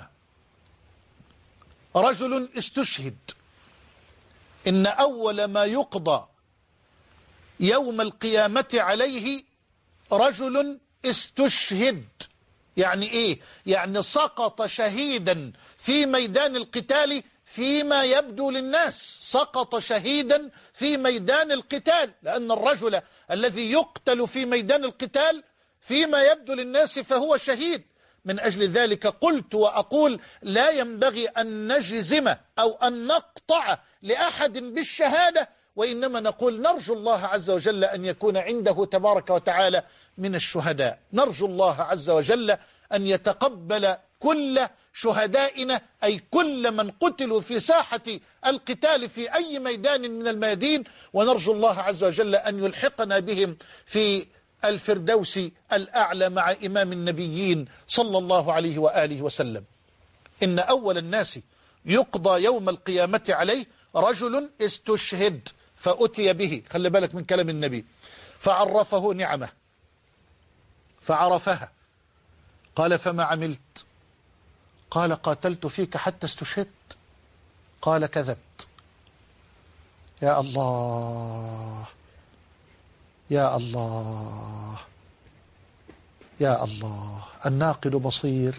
رجل استشهد. إن أول ما يقضى يوم القيامة عليه رجل استشهد. يعني إيه؟ يعني سقط شهيدا في ميدان القتال فيما يبدو للناس، سقط شهيدا في ميدان القتال، لأن الرجل الذي يقتل في ميدان القتال فيما يبدو للناس فهو شهيد. من أجل ذلك قلت وأقول: لا ينبغي أن نجزم أو أن نقطع لأحد بالشهادة، وإنما نقول نرجو الله عز وجل أن يكون عنده تبارك وتعالى من الشهداء. نرجو الله عز وجل أن يتقبل كل شهدائنا، أي كل من قتلوا في ساحة القتال في أي ميدان من الميادين، ونرجو الله عز وجل أن يلحقنا بهم في الفردوس الأعلى مع إمام النبيين صلى الله عليه وآله وسلم. إن أول الناس يقضى يوم القيامة عليه رجل استشهد فأتي به، خلي بالك من كلام النبي، فعرفه نعمه فعرفها، قال: فما عملت؟ قال: قاتلت فيك حتى استشهدت. قال: كذبت. يا الله يا الله يا الله. الناقد بصير،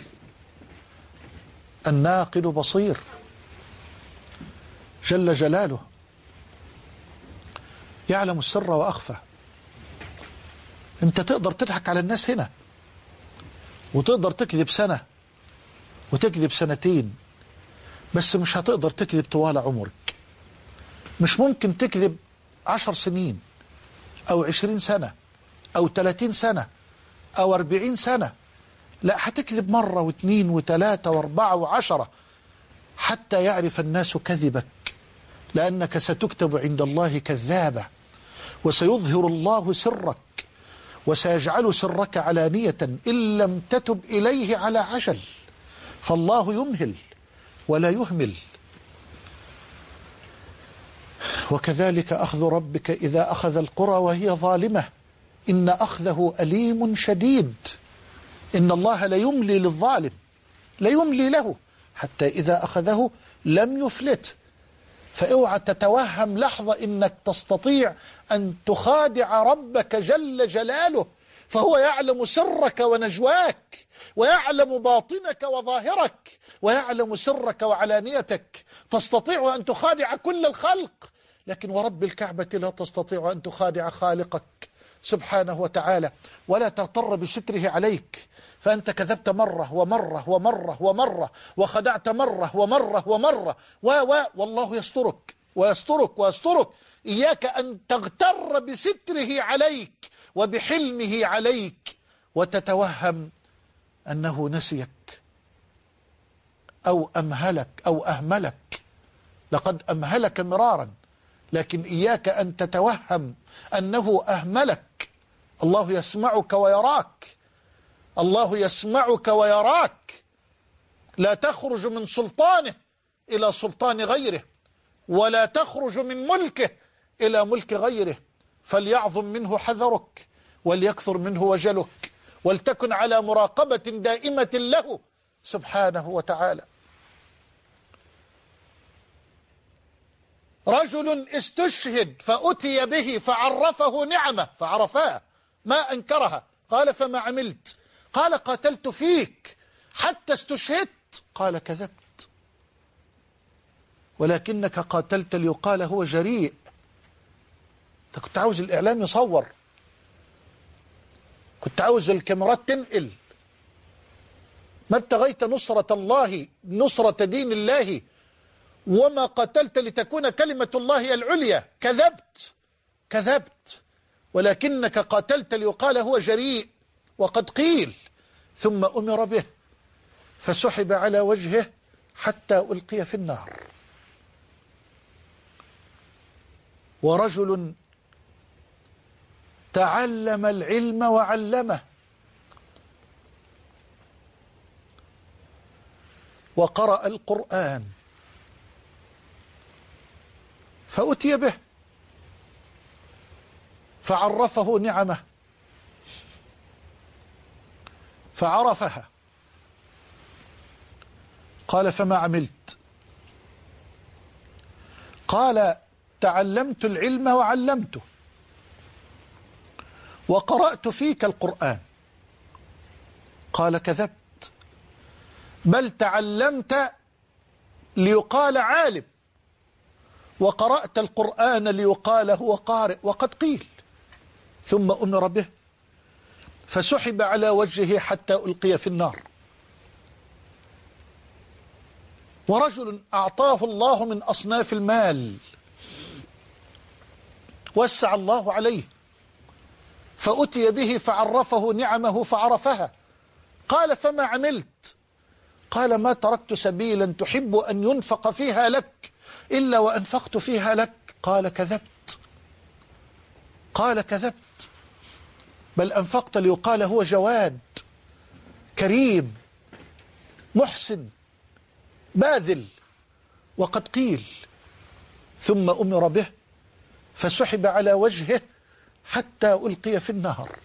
الناقد بصير جل جلاله، يعلم السر وأخفى. انت تقدر تضحك على الناس هنا، وتقدر تكذب سنة وتكذب سنتين، بس مش هتقدر تكذب طوال عمرك. مش ممكن تكذب عشر سنين أو عشرين سنة أو ثلاثين سنة أو أربعين سنة، لا، هتكذب مرة واثنين وثلاثة واربعة وعشرة حتى يعرف الناس كذبك، لأنك ستكتب عند الله كذابة، وسيظهر الله سرك، وسيجعل سرك علانية إن لم تتب إليه على عجل. فالله يمهل ولا يهمل. وكذلك أخذ ربك إذا أخذ القرى وهي ظالمة إن أخذه أليم شديد. إن الله لا يملي للظالم، لا يملي له حتى إذا أخذه لم يفلت. فاوعى تتوهم لحظة إنك تستطيع أن تخادع ربك جل جلاله، فهو يعلم سرك ونجواك، ويعلم باطنك وظاهرك، ويعلم سرك وعلانيتك. تستطيع أن تخادع كل الخلق، لكن ورب الكعبة لا تستطيع أن تخادع خالقك سبحانه وتعالى، ولا تغتر بستره عليك. فأنت كذبت مرة ومرة ومرة ومرة، وخدعت مرة ومرة ومرة، و و والله يسترك ويسترك ويسترك. إياك أن تغتر بستره عليك وبحلمه عليك وتتوهم أنه نسيك أو أمهلك أو أهملك. لقد أمهلك مرارا، لكن إياك أن تتوهم أنه أهملك. الله يسمعك ويراك، الله يسمعك ويراك. لا تخرج من سلطانه إلى سلطان غيره، ولا تخرج من ملكه إلى ملك غيره. فليعظم منه حذرك، وليكثر منه وجلك، ولتكن على مراقبة دائمة له سبحانه وتعالى. رجل استشهد فأتي به فعرفه نعمه فعرفها ما أنكرها. قال: فما عملت؟ قال: قاتلت فيك حتى استشهدت. قال: كذبت، ولكنك قاتلت ليقال هو جريء. انت كنت عاوز الإعلام يصور، كنت عاوز الكاميرات تنقل، ما ابتغيت نصرة الله نصرة دين الله وما قتلت لتكون كلمة الله هي العليا. كذبت كذبت، ولكنك قاتلت ليقال هو جريء وقد قيل. ثم أمر به فسحب على وجهه حتى ألقي في النار. ورجل تعلم العلم وعلمه، وقرأ القرآن فأتي به فعرفه نعمه فعرفها. قال فما عملت؟ قال تعلمت العلم وعلمته وقرأت فيك القرآن. قال كذبت، بل تعلمت ليقال عالم وقرأت القرآن ليقال هو قارئ وقد قيل. ثم أمر به فسحب على وجهه حتى ألقي في النار. ورجل أعطاه الله من أصناف المال، وسع الله عليه، فأتي به فعرفه نعمه فعرفها. قال فما عملت؟ قال ما تركت سبيلا تحب أن ينفق فيها لك إلا وأنفقت فيها لك. قال كذبت قال كذبت، بل أنفقت ليقال هو جواد كريم محسن باذل وقد قيل. ثم أمر به فسحب على وجهه حتى ألقي في النار.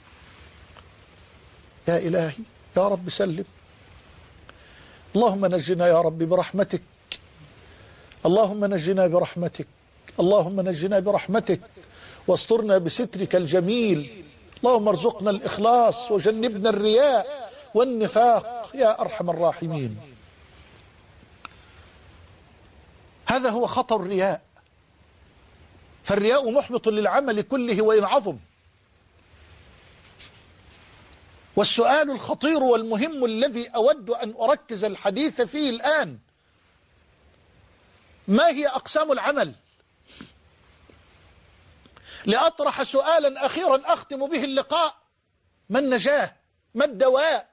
يا إلهي يا رب سلم. اللهم نجنا يا رب برحمتك، اللهم نجنا برحمتك، اللهم نجنا برحمتك واسترنا بسترك الجميل. اللهم ارزقنا الإخلاص وجنبنا الرياء والنفاق يا أرحم الراحمين. هذا هو خطر الرياء، فالرياء محبط للعمل كله وإن عظم. والسؤال الخطير والمهم الذي أود أن أركز الحديث فيه الآن: ما هي أقسام العمل؟ لأطرح سؤالا أخيرا أختم به اللقاء: ما النجاة؟ ما الدواء؟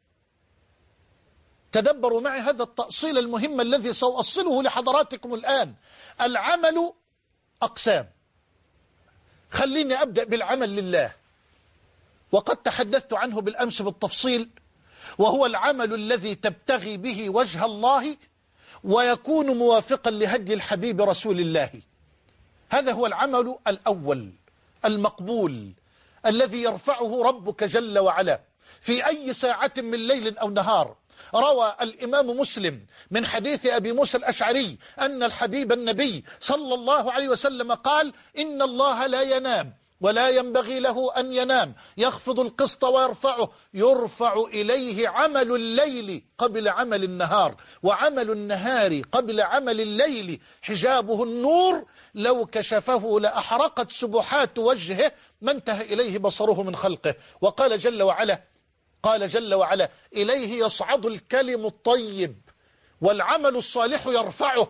تدبروا معي هذا التأصيل المهم الذي سأوصله لحضراتكم الآن. العمل أقسام. خليني أبدأ بالعمل لله، وقد تحدثت عنه بالأمس بالتفصيل، وهو العمل الذي تبتغي به وجه الله ويكون موافقا لهدي الحبيب رسول الله. هذا هو العمل الأول المقبول الذي يرفعه ربك جل وعلا في أي ساعة من ليل أو نهار. روى الإمام مسلم من حديث أبي موسى الأشعري أن الحبيب النبي صلى الله عليه وسلم قال: إن الله لا ينام ولا ينبغي له أن ينام، يخفض القسط ويرفعه، يرفع إليه عمل الليل قبل عمل النهار، وعمل النهار قبل عمل الليل حجابه النور، لو كشفه لأحرقت سبحات وجهه ما انتهى إليه بصره من خلقه. وقال جل وعلا قال جل وعلا: إليه يصعد الكلم الطيب والعمل الصالح يرفعه.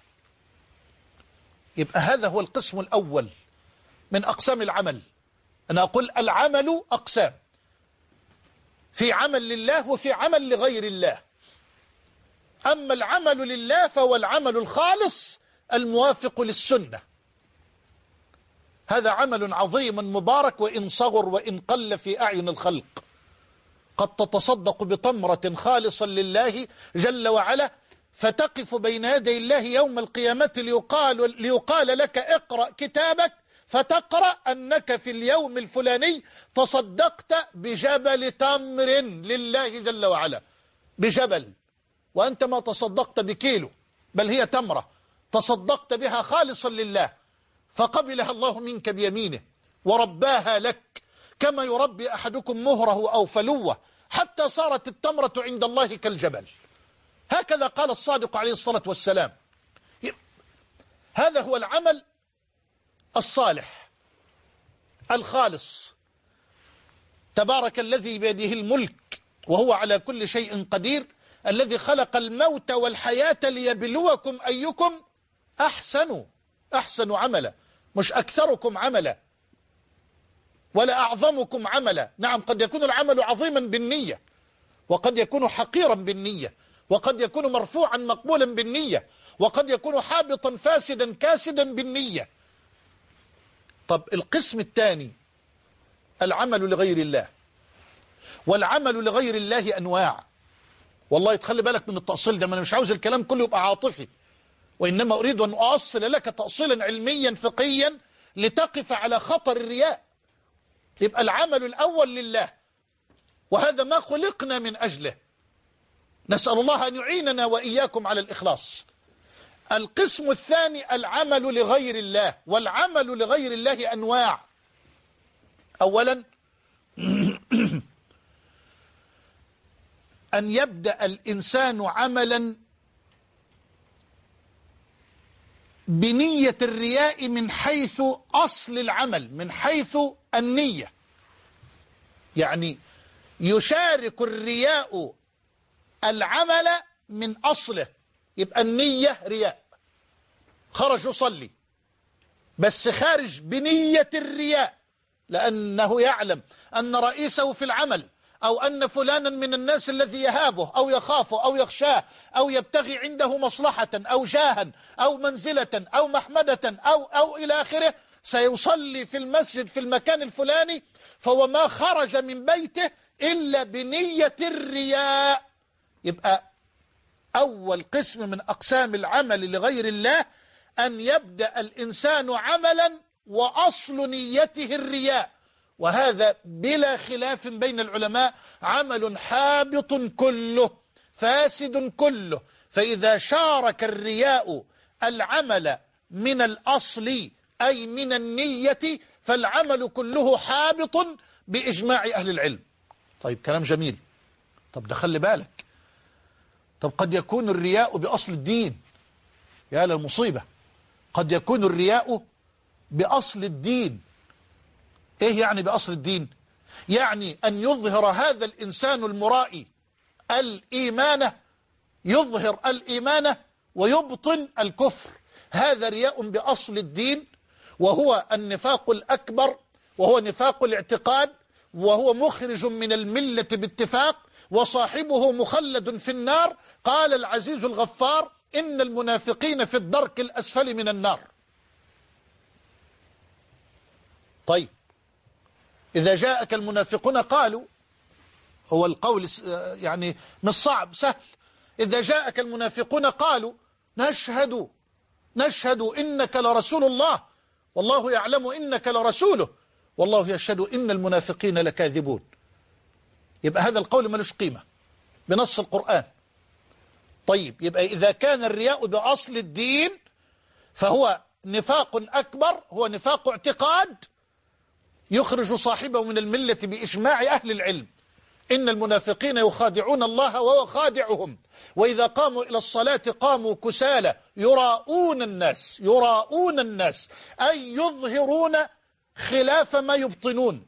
يبقى هذا هو القسم الأول من أقسام العمل. أنا أقول العمل أقسام، في عمل لله وفي عمل لغير الله. أما العمل لله فهو العمل الخالص الموافق للسنة. هذا عمل عظيم مبارك وإن صغر وإن قل في أعين الخلق. قد تتصدق بتمرة خالصا لله جل وعلا، فتقف بين يدي الله يوم القيامة ليقال, ليقال لك: اقرأ كتابك، فتقرأ أنك في اليوم الفلاني تصدقت بجبل تمر لله جل وعلا. بجبل، وأنت ما تصدقت بكيلو، بل هي تمرة تصدقت بها خالصا لله، فقبلها الله منك بيمينه ورباها لك كما يربي أحدكم مهره أو فلوه، حتى صارت التمرة عند الله كالجبل. هكذا قال الصادق عليه الصلاة والسلام. هذا هو العمل الصالح الخالص. تبارك الذي بيده الملك وهو على كل شيء قدير، الذي خلق الموت والحياة ليبلوكم أيكم أحسن أحسن عملا، مش أكثركم عملا ولا أعظمكم عملا. نعم، قد يكون العمل عظيما بالنية، وقد يكون حقيرا بالنية، وقد يكون مرفوعا مقبولا بالنية، وقد يكون حابطا فاسدا كاسدا بالنية. طب القسم الثاني العمل لغير الله. والعمل لغير الله أنواع. والله تخلي بالك من التأصيل ده، ما أنا مش عاوز الكلام كله يبقى عاطفي، وإنما أريد أن أؤصل لك تأصيلا علميا فقهيا لتقف على خطر الرياء. يبقى العمل الأول لله، وهذا ما خلقنا من أجله، نسأل الله أن يعيننا وإياكم على الإخلاص. القسم الثاني العمل لغير الله. والعمل لغير الله أنواع. أولا أن يبدأ الإنسان عملا بنية الرياء من حيث أصل العمل، من حيث النية، يعني يشارك الرياء العمل من أصله. يبقى النية رياء، خرج يصلي بس خارج بنية الرياء، لأنه يعلم أن رئيسه في العمل أو أن فلانا من الناس الذي يهابه أو يخافه أو يخشاه أو يبتغي عنده مصلحة أو جاها أو منزلة أو محمدة أو أو إلى آخره سيصلي في المسجد في المكان الفلاني، فهو ما خرج من بيته إلا بنية الرياء. يبقى أول قسم من أقسام العمل لغير الله أن يبدأ الإنسان عملا وأصل نيته الرياء، وهذا بلا خلاف بين العلماء عمل حابط كله فاسد كله. فإذا شارك الرياء العمل من الأصل أي من النية فالعمل كله حابط بإجماع أهل العلم. طيب كلام جميل. طب ده خلي بالك، طب قد يكون الرياء بأصل الدين. يا للمصيبة، قد يكون الرياء بأصل الدين. إيه يعني بأصل الدين؟ يعني أن يظهر هذا الإنسان المرائي الإيمان، يظهر الإيمان ويبطن الكفر. هذا رياء بأصل الدين، وهو النفاق الأكبر، وهو نفاق الاعتقاد، وهو مخرج من الملة باتفاق، وصاحبه مخلد في النار. قال العزيز الغفار: إن المنافقين في الدرك الأسفل من النار. طيب إذا جاءك المنافقون قالوا، هو القول يعني مش صعب، سهل. إذا جاءك المنافقون قالوا نشهد نشهد إنك لرسول الله والله يعلم إنك لرسوله والله يشهد إن المنافقين لكاذبون. يبقى هذا القول ملوش قيمة بنص القرآن. طيب يبقى إذا كان الرياء بأصل الدين فهو نفاق أكبر، هو نفاق اعتقاد يخرج صاحبه من الملة بإجماع أهل العلم. إن المنافقين يخادعون الله وهو خادعهم، وإذا قاموا إلى الصلاة قاموا كسالى يراؤون الناس يراؤون الناس أي يظهرون خلاف ما يبطنون.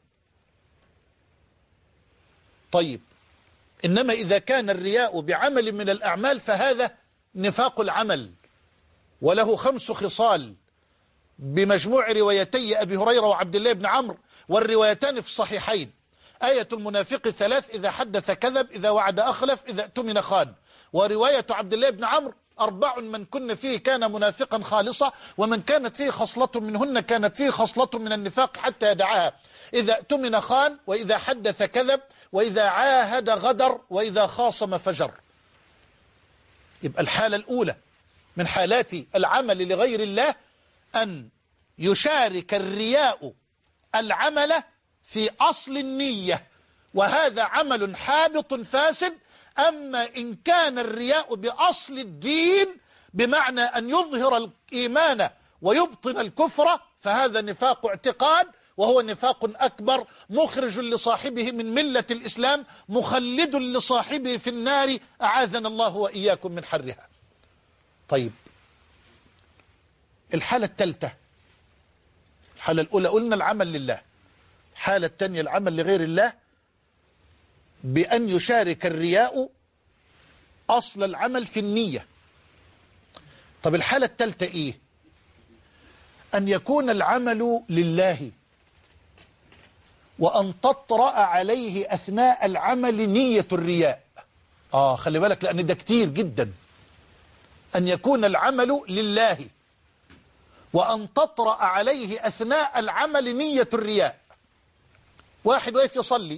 طيب إنما إذا كان الرياء بعمل من الأعمال فهذا نفاق العمل، وله خمس خصال بمجموع روايتي أبي هريرة وعبد الله بن عمرو، والروايتان في الصحيحين. آية المنافق ثلاث: إذا حدث كذب، إذا وعد أخلف، إذا اؤتمن خان. ورواية عبد الله بن عمرو: أربع من كن فيه كان منافقا خالصا، ومن كانت فيه خصلة منهن كانت فيه خصلة من النفاق حتى يدعها: إذا اؤتمن خان، وإذا حدث كذب، وإذا عاهد غدر، وإذا خاصم فجر. يبقى الحالة الأولى من حالات العمل لغير الله أن يشارك الرياء العمل في أصل النية، وهذا عمل حابط فاسد. أما إن كان الرياء بأصل الدين بمعنى أن يظهر الإيمان ويبطن الكفر فهذا نفاق اعتقاد، وهو نفاق أكبر مخرج لصاحبه من ملة الإسلام، مخلد لصاحبه في النار، أعاذنا الله وإياكم من حرها. طيب الحالة الثالثة، الحالة الأولى قلنا العمل لله، الحالة الثانية العمل لغير الله، بأن يشارك الرياء أصل العمل في النية. طب الحالة الثالثة إيه؟ أن يكون العمل لله وأن تطرأ عليه أثناء العمل نية الرياء. آه خلي بالك، لأن ده كتير جدا. أن يكون العمل لله وأن تطرأ عليه أثناء العمل نية الرياء. واحد واقف يصلي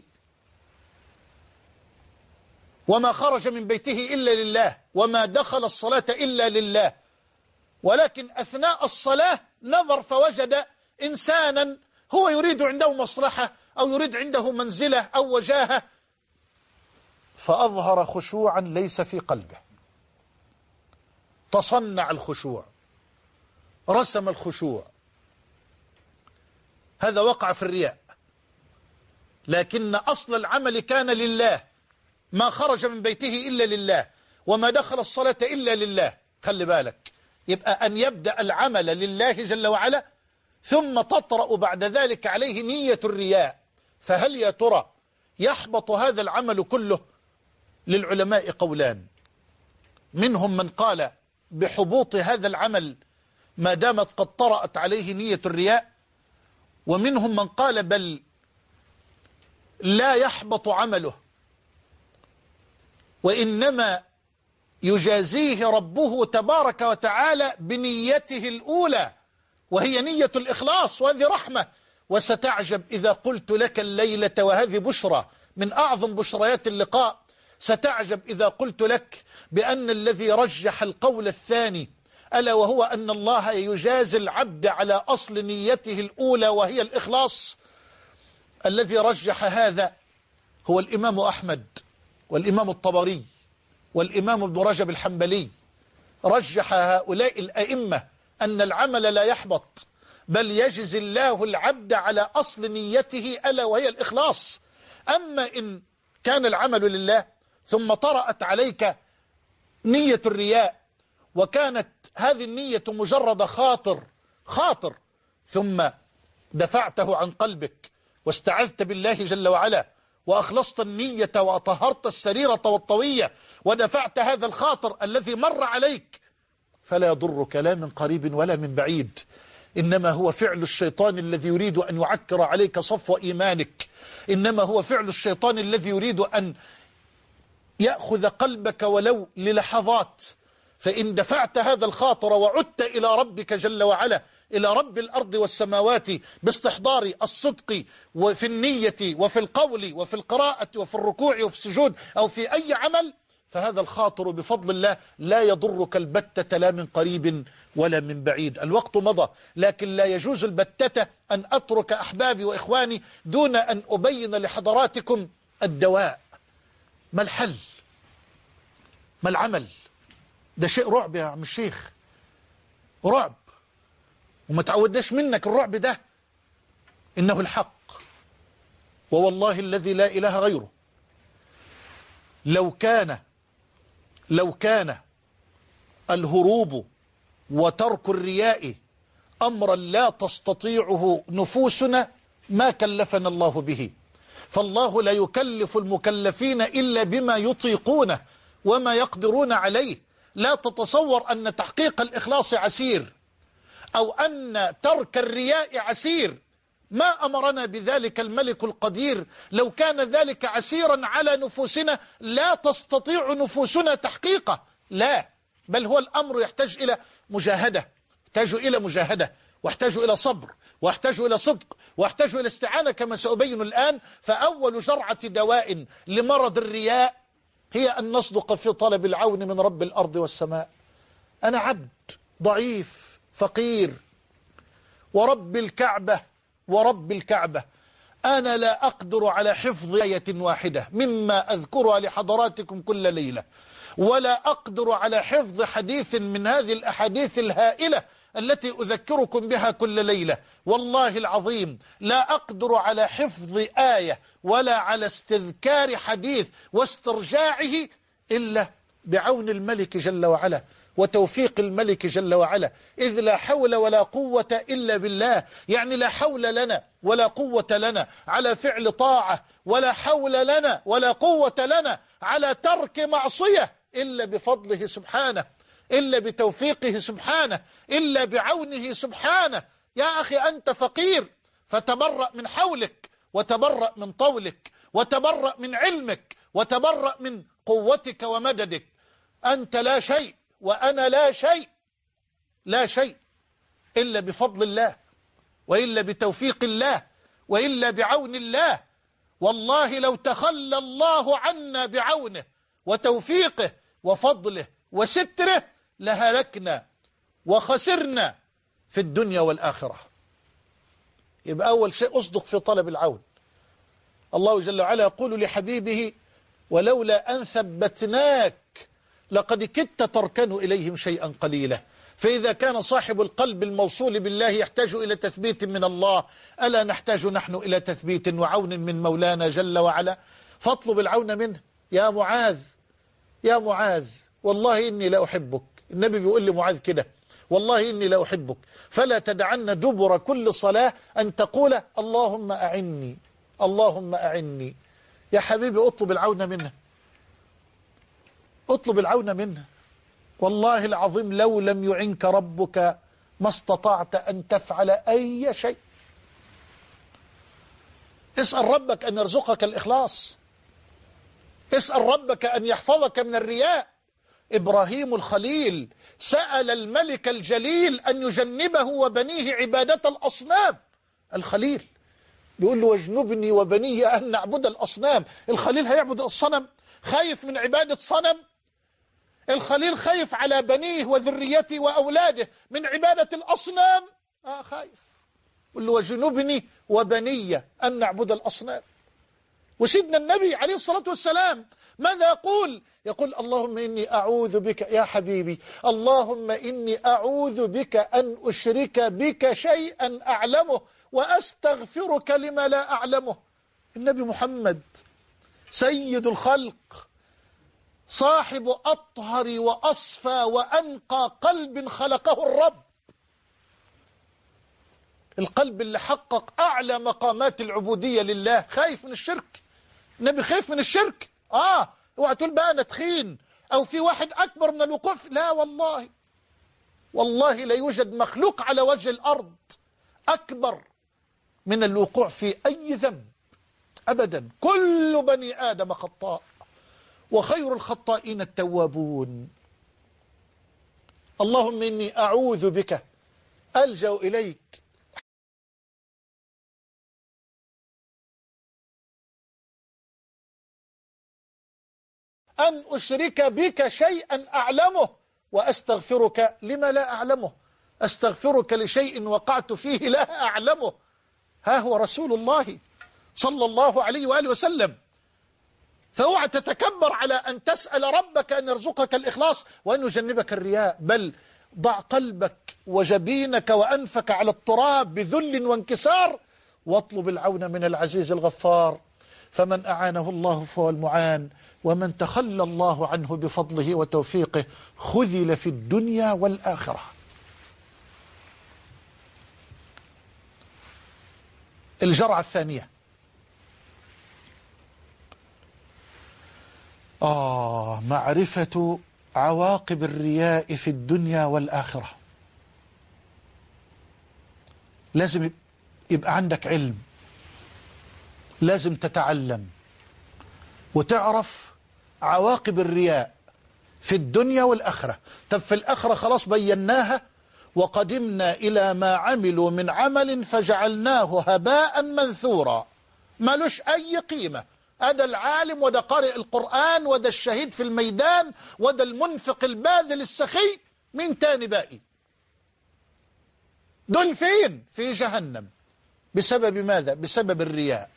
وما خرج من بيته إلا لله وما دخل الصلاة إلا لله، ولكن أثناء الصلاة نظر فوجد إنسانا هو يريد عنده مصلحة أو يريد عنده منزلة أو وجاهة، فأظهر خشوعا ليس في قلبه، تصنع الخشوع، رسم الخشوع، هذا وقع في الرياء. لكن أصل العمل كان لله، ما خرج من بيته إلا لله وما دخل الصلاة إلا لله. خلي بالك، يبقى أن يبدأ العمل لله جل وعلا ثم تطرأ بعد ذلك عليه نية الرياء. فهل يا ترى يحبط هذا العمل كله؟ للعلماء قولان، منهم من قال بحبوط هذا العمل ما دامت قد طرأت عليه نية الرياء، ومنهم من قال بل لا يحبط عمله وإنما يجازيه ربه تبارك وتعالى بنيته الأولى وهي نية الإخلاص، وهذه رحمة. وستعجب إذا قلت لك الليلة، وهذه بشرى من أعظم بشريات اللقاء، ستعجب إذا قلت لك بأن الذي رجح القول الثاني ألا وهو أن الله يجازي العبد على أصل نيته الأولى وهي الإخلاص، الذي رجح هذا هو الإمام أحمد والإمام الطبري والإمام ابن رجب الحنبلي. رجح هؤلاء الأئمة أن العمل لا يحبط، بل يجزي الله العبد على أصل نيته ألا وهي الإخلاص. أما إن كان العمل لله ثم طرأت عليك نية الرياء وكانت هذه النية مجرد خاطر خاطر ثم دفعته عن قلبك واستعذت بالله جل وعلا وأخلصت النية وأطهرت السريرة والطوية ودفعت هذا الخاطر الذي مر عليك، فلا يضرك لا من قريب ولا من بعيد، إنما هو فعل الشيطان الذي يريد أن يعكر عليك صفو إيمانك، إنما هو فعل الشيطان الذي يريد أن يأخذ قلبك ولو للحظات. فإن دفعت هذا الخاطر وعدت إلى ربك جل وعلا، إلى رب الأرض والسماوات باستحضار الصدق وفي النية وفي القول وفي القراءة وفي الركوع وفي السجود أو في أي عمل، فهذا الخاطر بفضل الله لا يضرك البتة لا من قريب ولا من بعيد. الوقت مضى، لكن لا يجوز البتة أن أترك أحبابي وإخواني دون أن أبين لحضراتكم الدواء. ما الحل؟ ما العمل؟ ده شيء رعب يا عم الشيخ، رعب، وما تعودناش منك الرعب ده. إنه الحق، ووالله الذي لا إله غيره، لو كان لو كان الهروب وترك الرياء أمرا لا تستطيعه نفوسنا ما كلفنا الله به. فالله لا يكلف المكلفين إلا بما يطيقونه وما يقدرون عليه. لا تتصور أن تحقيق الإخلاص عسير أو أن ترك الرياء عسير، ما أمرنا بذلك الملك القدير. لو كان ذلك عسيرا على نفوسنا لا تستطيع نفوسنا تحقيقه، لا، بل هو الأمر يحتاج إلى مجاهدة، يحتاج إلى مجاهدة واحتاج إلى صبر واحتاج إلى صدق واحتاج إلى استعانة كما سأبين الآن. فأول جرعة دواء لمرض الرياء هي أن نصدق في طلب العون من رب الأرض والسماء. أنا عبد ضعيف فقير، ورب الكعبة ورب الكعبة أنا لا أقدر على حفظ آية واحدة مما أذكرها لحضراتكم كل ليلة، ولا أقدر على حفظ حديث من هذه الأحاديث الهائلة التي أذكركم بها كل ليلة. والله العظيم لا أقدر على حفظ آية ولا على استذكار حديث واسترجاعه إلا بعون الملك جل وعلا وتوفيق الملك جل وعلا، إذ لا حول ولا قوة إلا بالله. يعني لا حول لنا ولا قوة لنا على فعل طاعة، ولا حول لنا ولا قوة لنا على ترك معصية إلا بفضله سبحانه، إلا بتوفيقه سبحانه، إلا بعونه سبحانه. يا أخي أنت فقير، فتبرأ من حولك، وتبرأ من طولك، وتبرأ من علمك، وتبرأ من قوتك ومددك. أنت لا شيء وأنا لا شيء، لا شيء إلا بفضل الله، وإلا بتوفيق الله، وإلا بعون الله. والله لو تخلى الله عنا بعونه وتوفيقه وفضله وستره لهلكنا وخسرنا في الدنيا والآخرة. يبقى أول شيء أصدق في طلب العون. الله جل وعلا يقول لحبيبه: ولولا أن ثبتناك لقد كدت تركن إليهم شيئا قليلا. فإذا كان صاحب القلب الموصول بالله يحتاج إلى تثبيت من الله، ألا نحتاج نحن إلى تثبيت وعون من مولانا جل وعلا؟ فاطلب العون منه. يا معاذ، يا معاذ، والله إني لا أحبك. النبي بيقول لمعاذ كده: والله إني لا أحبك، فلا تدعن دبر كل صلاة أن تقول اللهم أعني، اللهم أعني. يا حبيبي اطلب العون منه، اطلب العون منه. والله العظيم لو لم يعنك ربك ما استطعت أن تفعل أي شيء. اسأل ربك أن يرزقك الإخلاص، اسأل ربك أن يحفظك من الرياء. إبراهيم الخليل سأل الملك الجليل أن يجنبه وبنيه عبادة الأصنام. الخليل بيقول له: واجنبني وبني أن نعبد الأصنام. الخليل هيعبد الصنم؟ خايف من عبادة صنم؟ الخليل خايف على بنيه وذريته وأولاده من عبادة الأصنام؟ آه خايف. قل له: واجنبني وبني أن نعبد الأصنام. وسيدنا النبي عليه الصلاة والسلام ماذا يقول؟ يقول: اللهم إني أعوذ بك يا حبيبي، اللهم إني أعوذ بك أن أشرك بك شيئا أعلمه وأستغفرك لما لا أعلمه. النبي محمد سيد الخلق، صاحب أطهر وأصفى وأنقى قلب خلقه الرب، القلب اللي حقق أعلى مقامات العبودية لله، خايف من الشرك. النبي خايف من الشرك. آه اوعى تقول بقى أنا تخين أو في واحد أكبر من الوقوع. لا والله، والله لا يوجد مخلوق على وجه الأرض أكبر من الوقوع في أي ذنب أبدا. كل بني آدم خطاء، وخير الخطائين التوابون. اللهم إني أعوذ بك، ألجأ إليك أن أشرك بك شيئا أعلمه وأستغفرك لما لا أعلمه. أستغفرك لشيء وقعت فيه لا أعلمه. ها هو رسول الله صلى الله عليه وآله وسلم. فاوعى تتكبر على أن تسأل ربك أن يرزقك الإخلاص وأن يجنبك الرياء، بل ضع قلبك وجبينك وأنفك على التراب بذل وانكسار، واطلب العون من العزيز الغفار. فمن أعانه الله فهو المعان، ومن تخلى الله عنه بفضله وتوفيقه خذل في الدنيا والآخرة. الجرعة الثانية: آه معرفة عواقب الرياء في الدنيا والآخرة. لازم يبقى عندك علم، لازم تتعلم وتعرف عواقب الرياء في الدنيا والآخرة. طب في الآخرة خلاص بيناها، وقدمنا إلى ما عملوا من عمل فجعلناه هباء منثورا، مالوش أي قيمة. هذا العالم، وده قارئ القرآن، وده الشهيد في الميدان، وده المنفق الباذل السخي، مين تاني باقي؟ دول فين؟ في جهنم. بسبب ماذا؟ بسبب الرياء.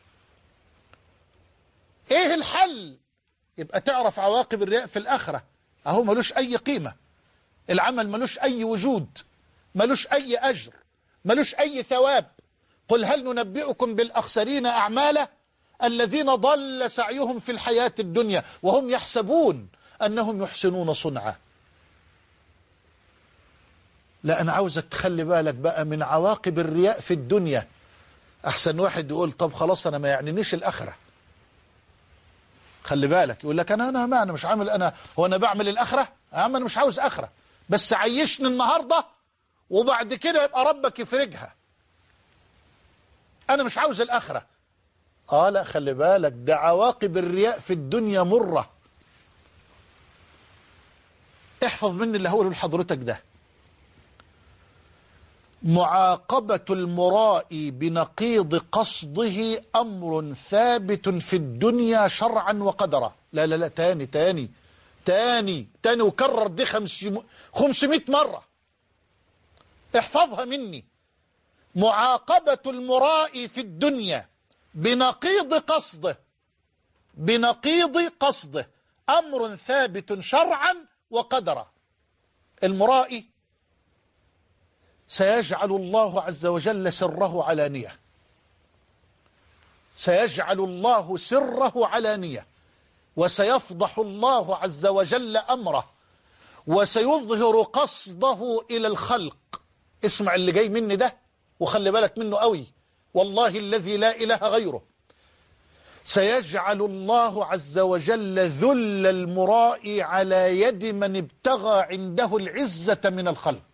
ايه الحل؟ يبقى تعرف عواقب الرياء في الآخرة. اهو ملوش اي قيمة، العمل ملوش اي وجود، ملوش اي اجر، ملوش اي ثواب. قل هل ننبئكم بالاخسرين اعمالا الذين ضل سعيهم في الحياة الدنيا وهم يحسبون انهم يحسنون صنعا. لا أنا عاوزك تخلي بالك بقى من عواقب الرياء في الدنيا. أحسن واحد يقول طب خلاص أنا ما يعنينيش الآخرة. خلي بالك يقول لك أنا أنا ما أنا مش عامل أنا هو أنا بعمل الآخرة؟ يا عم أنا مش عاوز آخرة، بس عيشني النهاردة وبعد كده يبقى ربك يفرجها. أنا مش عاوز الآخرة. آه لا خلي بالك، ده عواقب الرياء في الدنيا مرة. احفظ مني اللي هقوله لحضرتك ده. معاقبة المرائي بنقيض قصده أمر ثابت في الدنيا شرعا وقدرا. لا لا لا تاني تاني تاني تاني وكرر دي خمسمائة مرة. احفظها مني. معاقبة المرائي في الدنيا بنقيض قصده بنقيض قصده أمر ثابت شرعا وقدرا. المرائي سيجعل الله عز وجل سره علانية، سيجعل الله سره علانية، وسيفضح الله عز وجل أمره، وسيظهر قصده إلى الخلق. اسمع اللي جاي مني ده وخلي بالك منه قوي، والله الذي لا إله غيره. سيجعل الله عز وجل ذل المرائي على يد من ابتغى عنده العزة من الخلق.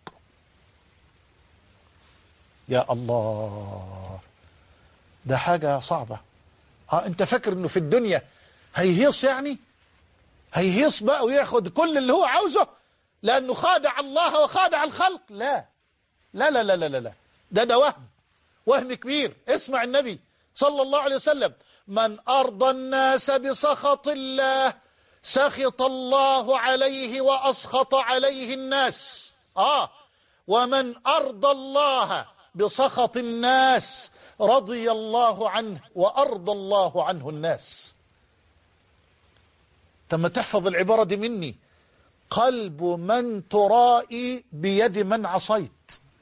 يا الله، ده حاجة صعبة. اه انت فاكر انه في الدنيا هيهيص؟ يعني هيهيص بقى وياخد كل اللي هو عاوزه لانه خادع الله وخادع الخلق؟ لا لا لا لا لا لا ده ده وهم، وهم كبير. اسمع النبي صلى الله عليه وسلم: من أرضى الناس بسخط الله سخط الله عليه وأسخط عليه الناس. آه ومن أرضى الله بسخط الناس رضي الله عنه وأرضى الله عنه الناس. تم تحفظ العبارة دي مني: قلب من ترائي بيد من عصيت.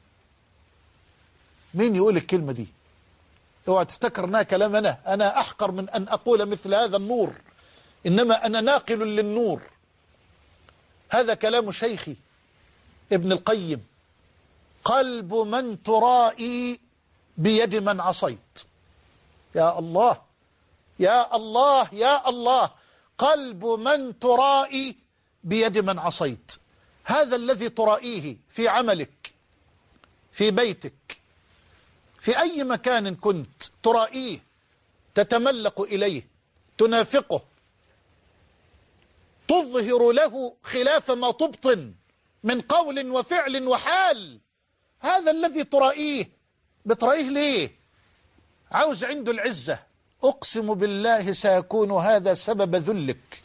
مين يقول الكلمة دي؟ اوعى تفتكر انها كلام انا انا احقر من ان اقول مثل هذا النور، انما انا ناقل للنور. هذا كلام شيخي ابن القيم: قلب من ترائي بيد من عصيت. يا الله يا الله يا الله، قلب من ترائي بيد من عصيت. هذا الذي ترائيه في عملك، في بيتك، في أي مكان كنت ترائيه، تتملق إليه، تنافقه، تظهر له خلاف ما تبطن من قول وفعل وحال. هذا الذي ترائيه بترائيه ليه؟ عاوز عنده العزة. أقسم بالله سيكون هذا سبب ذلك،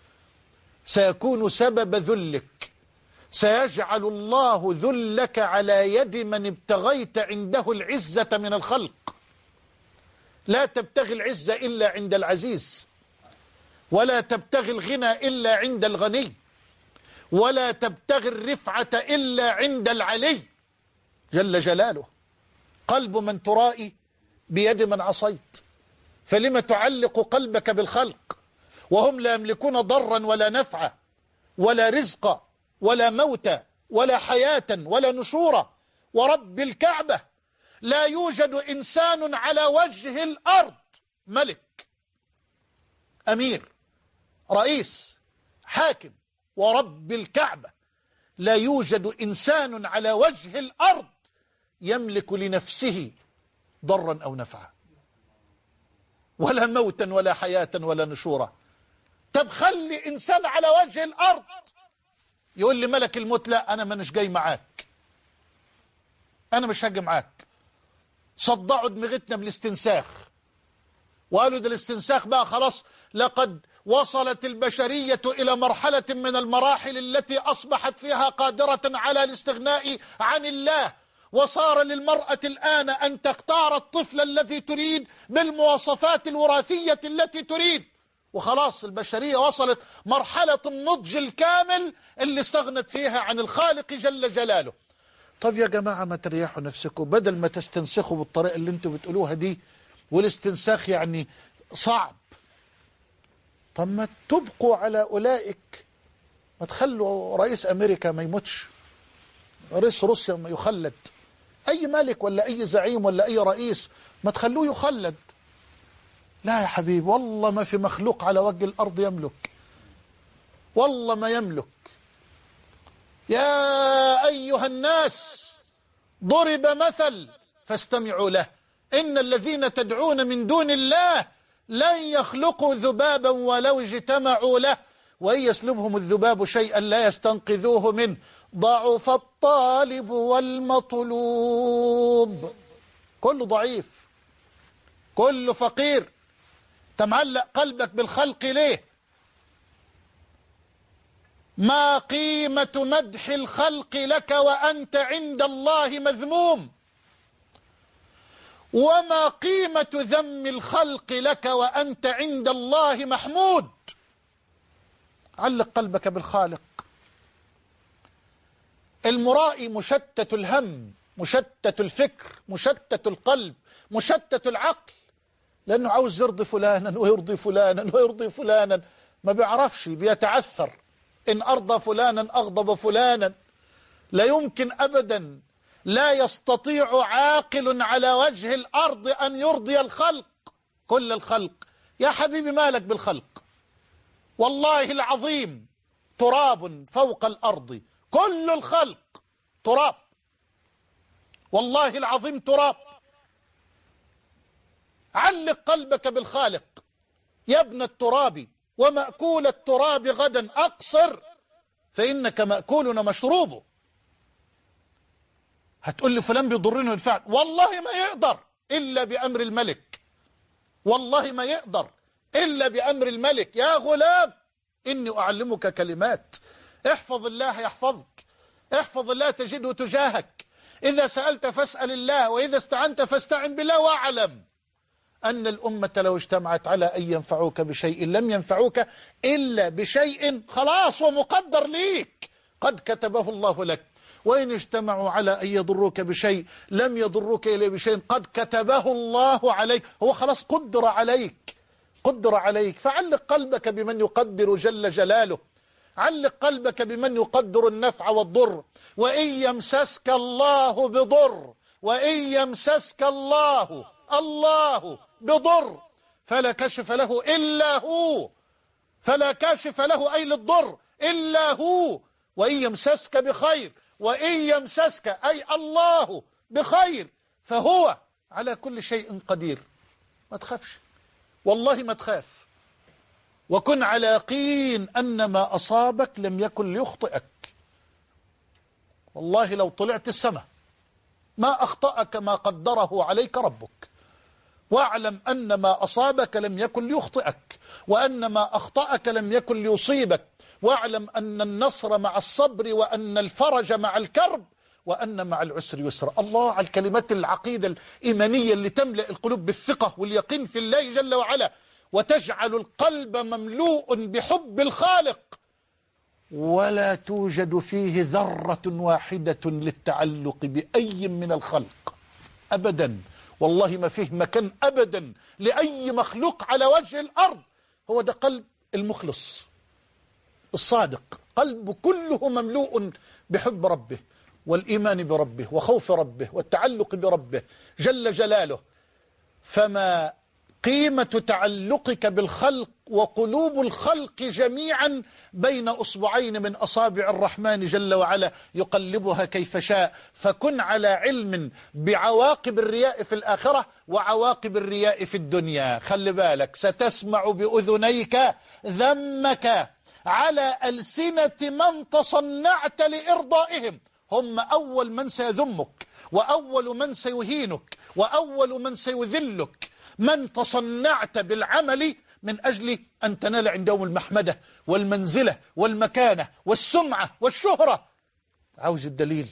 سيكون سبب ذلك. سيجعل الله ذلك على يد من ابتغيت عنده العزة من الخلق. لا تبتغي العزة إلا عند العزيز، ولا تبتغي الغنى إلا عند الغني، ولا تبتغي الرفعة إلا عند العلي جل جلاله. قلب من ترائي بيد من عصيت. فلم تعلق قلبك بالخلق وهم لا يملكون ضرا ولا نفعا ولا رزقا ولا موتا ولا حياة ولا نشورا؟ ورب الكعبة لا يوجد إنسان على وجه الأرض، ملك، أمير، رئيس، حاكم، ورب الكعبة لا يوجد إنسان على وجه الأرض يملك لنفسه ضرا أو نفعا ولا موتا ولا حياة ولا نشورا. طب خلي إنسان على وجه الأرض يقول لي ملك الموت: لا أنا مش جاي معاك، أنا مش هاجي معاك. صدعوا دماغتنا بالاستنساخ وقالوا ده الاستنساخ بقى خلاص، لقد وصلت البشرية إلى مرحلة من المراحل التي أصبحت فيها قادرة على الاستغناء عن الله، وصار للمرأة الآن أن تختار الطفل الذي تريد بالمواصفات الوراثية التي تريد. وخلاص البشرية وصلت مرحلة النضج الكامل اللي استغنت فيها عن الخالق جل جلاله. طب يا جماعة ما تريحوا نفسكم، بدل ما تستنسخوا بالطريقة اللي انتوا بتقولوها دي، والاستنساخ يعني صعب. طب ما تبقوا على أولئك، ما تخلوا رئيس أمريكا ما يموتش، رئيس روسيا يخلد، أي ملك ولا أي زعيم ولا أي رئيس ما تخلوه يخلد. لا يا حبيبي، والله ما في مخلوق على وجه الأرض يملك، والله ما يملك. يا أيها الناس ضرب مثل فاستمعوا له، إن الذين تدعون من دون الله لن يخلقوا ذبابا ولو اجتمعوا له، وإن يسلبهم الذباب شيئا لا يستنقذوه منه، ضعف الطالب والمطلوب. كله ضعيف، كله فقير. تمعلق قلبك بالخلق ليه؟ ما قيمة مدح الخلق لك وأنت عند الله مذموم؟ وما قيمة ذم الخلق لك وأنت عند الله محمود؟ علق قلبك بالخالق. المرائي مشتت الهم، مشتت الفكر، مشتت القلب، مشتت العقل، لأنه عاوز يرضي فلانا ويرضي فلانا ويرضي فلانا، ما بيعرفش، بيتعثر. إن أرضى فلانا أغضب فلانا. لا يمكن أبدا، لا يستطيع عاقل على وجه الأرض أن يرضي الخلق، كل الخلق. يا حبيبي مالك بالخلق؟ والله العظيم تراب فوق الأرض، كل الخلق تراب، والله العظيم تراب. علق قلبك بالخالق يا ابن التراب، ومأكول التراب غدا أقصر، فإنك مأكول مشروب. هتقول لي فلان بيضرني بالفعل، والله ما يقدر إلا بأمر الملك، والله ما يقدر إلا بأمر الملك. يا غلام إني أعلمك كلمات، احفظ الله يحفظك، احفظ الله تجده تجاهك. إذا سألت فاسأل الله، وإذا استعنت فاستعن بالله، واعلم أن الأمة لو اجتمعت على أن ينفعوك بشيء لم ينفعوك إلا بشيء خلاص ومقدر ليك قد كتبه الله لك، وإن اجتمعوا على أن يضروك بشيء لم يضروك إلا بشيء قد كتبه الله عليك، هو خلاص قدر عليك، قدر عليك. فعلق قلبك بمن يقدر جل جلاله، علق قلبك بمن يقدر النفع والضر. وإن يمسسك الله بضر، وإن يمسسك الله الله بضر فلا كشف له إلا هو، فلا كاشف له أي للضر إلا هو. وإن يمسسك بخير، وإن يمسسك أي الله بخير، فهو على كل شيء قدير. ما تخافش، والله ما تخاف، وكن على يقين أن ما أصابك لم يكن ليخطئك. والله لو طلعت السماء ما أخطأك ما قدره عليك ربك. واعلم أن ما أصابك لم يكن ليخطئك، وأن ما أخطأك لم يكن ليصيبك. واعلم أن النصر مع الصبر، وأن الفرج مع الكرب، وأن مع العسر يسرا. الله على الكلمات العقيدة الإيمانية اللي تملأ القلوب بالثقة واليقين في الله جل وعلا، وتجعل القلب مملوء بحب الخالق، ولا توجد فيه ذرة واحدة للتعلق بأي من الخلق أبدا. والله ما فيه مكان أبدا لأي مخلوق على وجه الأرض. هو ده قلب المخلص الصادق، قلب كله مملوء بحب ربه والإيمان بربه وخوف ربه والتعلق بربه جل جلاله. فما قيمة تعلقك بالخلق وقلوب الخلق جميعا بين أصبعين من أصابع الرحمن جل وعلا يقلبها كيف شاء. فكن على علم بعواقب الرياء في الآخرة وعواقب الرياء في الدنيا. خلي بالك، ستسمع بأذنيك ذمك على ألسنة من تصنعت لإرضائهم. هم أول من سيذمك، وأول من سيهينك، وأول من سيذلك، من تصنعت بالعمل من أجل أن تنال عندهم المحمدة والمنزلة والمكانة والسمعة والشهرة. عاوز الدليل؟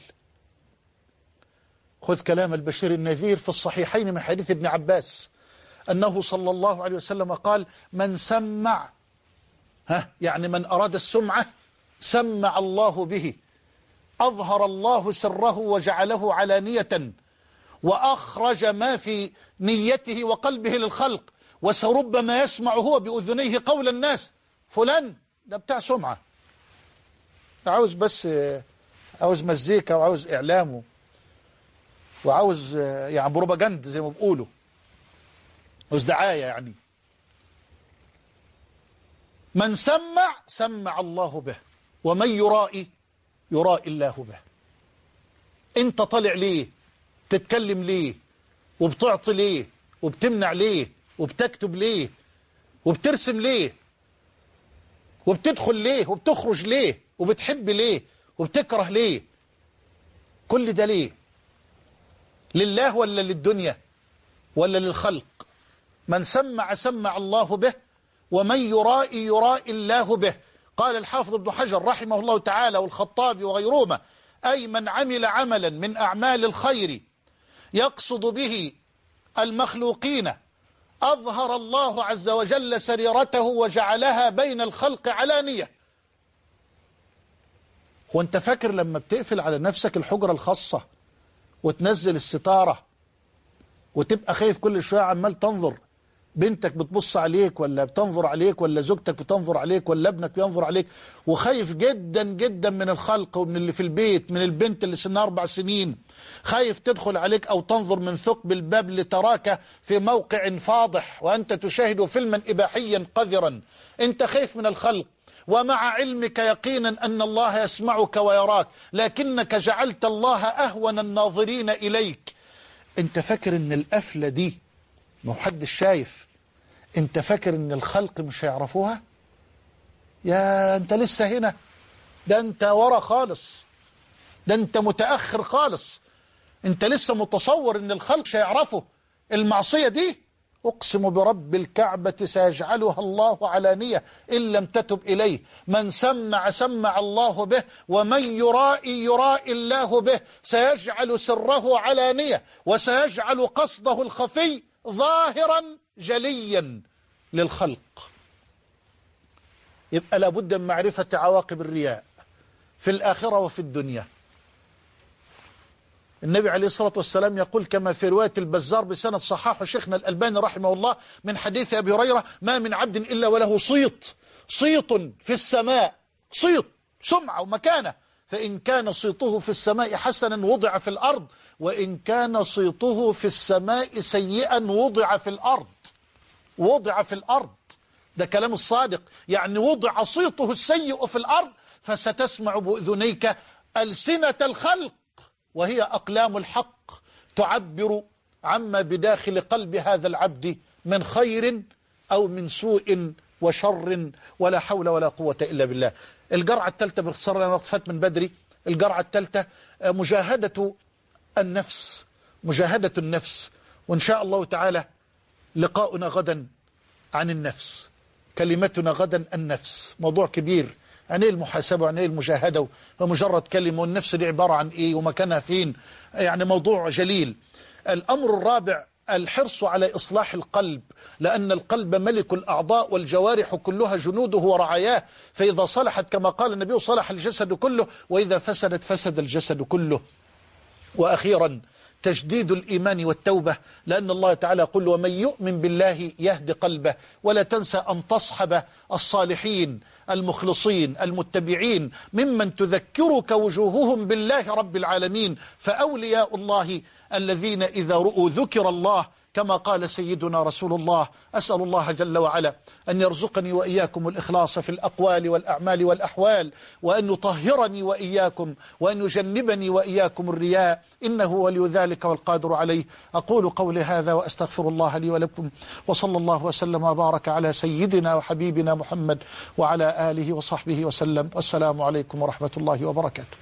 خذ كلام البشير النذير في الصحيحين من حديث ابن عباس أنه صلى الله عليه وسلم قال: من سمع، ها يعني من أراد السمعة سمع الله به، أظهر الله سره وجعله علانية، وأخرج ما في نيته وقلبه للخلق. وسربما يسمع هو بأذنيه قول الناس: فلان ده بتاع سمعة، عاوز بس عاوز مزيكا وعاوز إعلامه وعاوز يعني بروباجند زي ما بيقولوا، عاوز دعاية يعني. من سمع سمع الله به، ومن يرائي يرائي الله به. انت طالع ليه؟ تتكلم ليه؟ وبتعطي ليه؟ وبتمنع ليه؟ وبتكتب ليه؟ وبترسم ليه؟ وبتدخل ليه؟ وبتخرج ليه؟ وبتحب ليه؟ وبتكره ليه؟ كل ده ليه؟ لله ولا للدنيا ولا للخلق؟ من سمع سمع الله به، ومن يرائي يرائي الله به. قال الحافظ ابن حجر رحمه الله تعالى والخطابي وغيرهما: أي من عمل عملا من أعمال الخير يقصد به المخلوقين أظهر الله عز وجل سريرته وجعلها بين الخلق علانية. هو أنت فاكر لما بتقفل على نفسك الحجرة الخاصة وتنزل الستارة وتبقى خايف كل شوية عمال تنظر بنتك بتبص عليك ولا بتنظر عليك ولا زوجتك بتنظر عليك ولا ابنك بينظر عليك، وخايف جدا جدا من الخلق ومن اللي في البيت، من البنت اللي سنها أربع سنين خايف تدخل عليك أو تنظر من ثقب الباب لتراك في موقع فاضح وأنت تشاهد فيلما إباحيا قذرا. أنت خايف من الخلق ومع علمك يقينا أن الله يسمعك ويراك، لكنك جعلت الله أهون الناظرين إليك. أنت فاكر أن القفلة دي محدش شايف؟ أنت فاكر أن الخلق مش هيعرفوها؟ يا أنت لسه هنا، ده أنت ورا خالص، ده أنت متأخر خالص. أنت لسه متصور أن الخلق مش هيعرفوا المعصية دي. أقسم برب الكعبة سيجعلها الله علانية إن لم تتب إليه. من سمع سمع الله به، ومن يرائي يرائي الله به. سيجعل سره علانية، وسيجعل قصده الخفي ظاهرا جليا للخلق. يبقى لابد من معرفة عواقب الرياء في الآخرة وفي الدنيا. النبي عليه الصلاة والسلام يقول كما في رواية البزار بسند صححه شيخنا الألباني رحمه الله من حديث أبي هريرة: ما من عبد إلا وله صيت، صيت في السماء، صيت سمعة ومكانة، فإن كان صيته في السماء حسنا وضع في الأرض، وإن كان صيته في السماء سيئا وضع في الأرض. وضع في الأرض، ده كلام الصادق، يعني وضع صيته السيء في الأرض فستسمع بأذنيك ألسنة الخلق وهي أقلام الحق تعبر عما بداخل قلب هذا العبد من خير أو من سوء وشر، ولا حول ولا قوة إلا بالله. الجرعة الثالثة باختصار لنا وقفت من بدري. الجرعة الثالثة مجاهدة النفس، مجاهدة النفس. وإن شاء الله تعالى لقاؤنا غدا عن النفس، كلمتنا غدا النفس. موضوع كبير، عن ايه المحاسبة وعن ايه المجاهدة ومجرد كلمة، والنفس دي عبارة عن ايه ومكانها فين، يعني موضوع جليل. الأمر الرابع الحرص على إصلاح القلب، لأن القلب ملك الأعضاء والجوارح كلها جنوده ورعاياه، فإذا صلحت كما قال النبي صلح الجسد كله، وإذا فسدت فسد الجسد كله. وأخيرا تجديد الإيمان والتوبة، لأن الله تعالى يقول: ومن يؤمن بالله يهد قلبه. ولا تنسى أن تصحب الصالحين المخلصين المتبعين ممن تذكرك وجوههم بالله رب العالمين. فأولياء الله الذين إذا رؤوا ذكر الله، كما قال سيدنا رسول الله. أسأل الله جل وعلا أن يرزقني وإياكم الإخلاص في الأقوال والأعمال والأحوال، وأن يطهرني وإياكم، وأن يجنبني وإياكم الرياء، إنه ولي ذلك والقادر عليه. أقول قولي هذا وأستغفر الله لي ولكم، وصلى الله وسلم وبارك على سيدنا وحبيبنا محمد وعلى آله وصحبه وسلم. والسلام عليكم ورحمة الله وبركاته.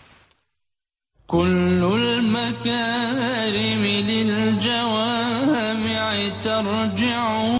كل المكارم للجوامع ترجع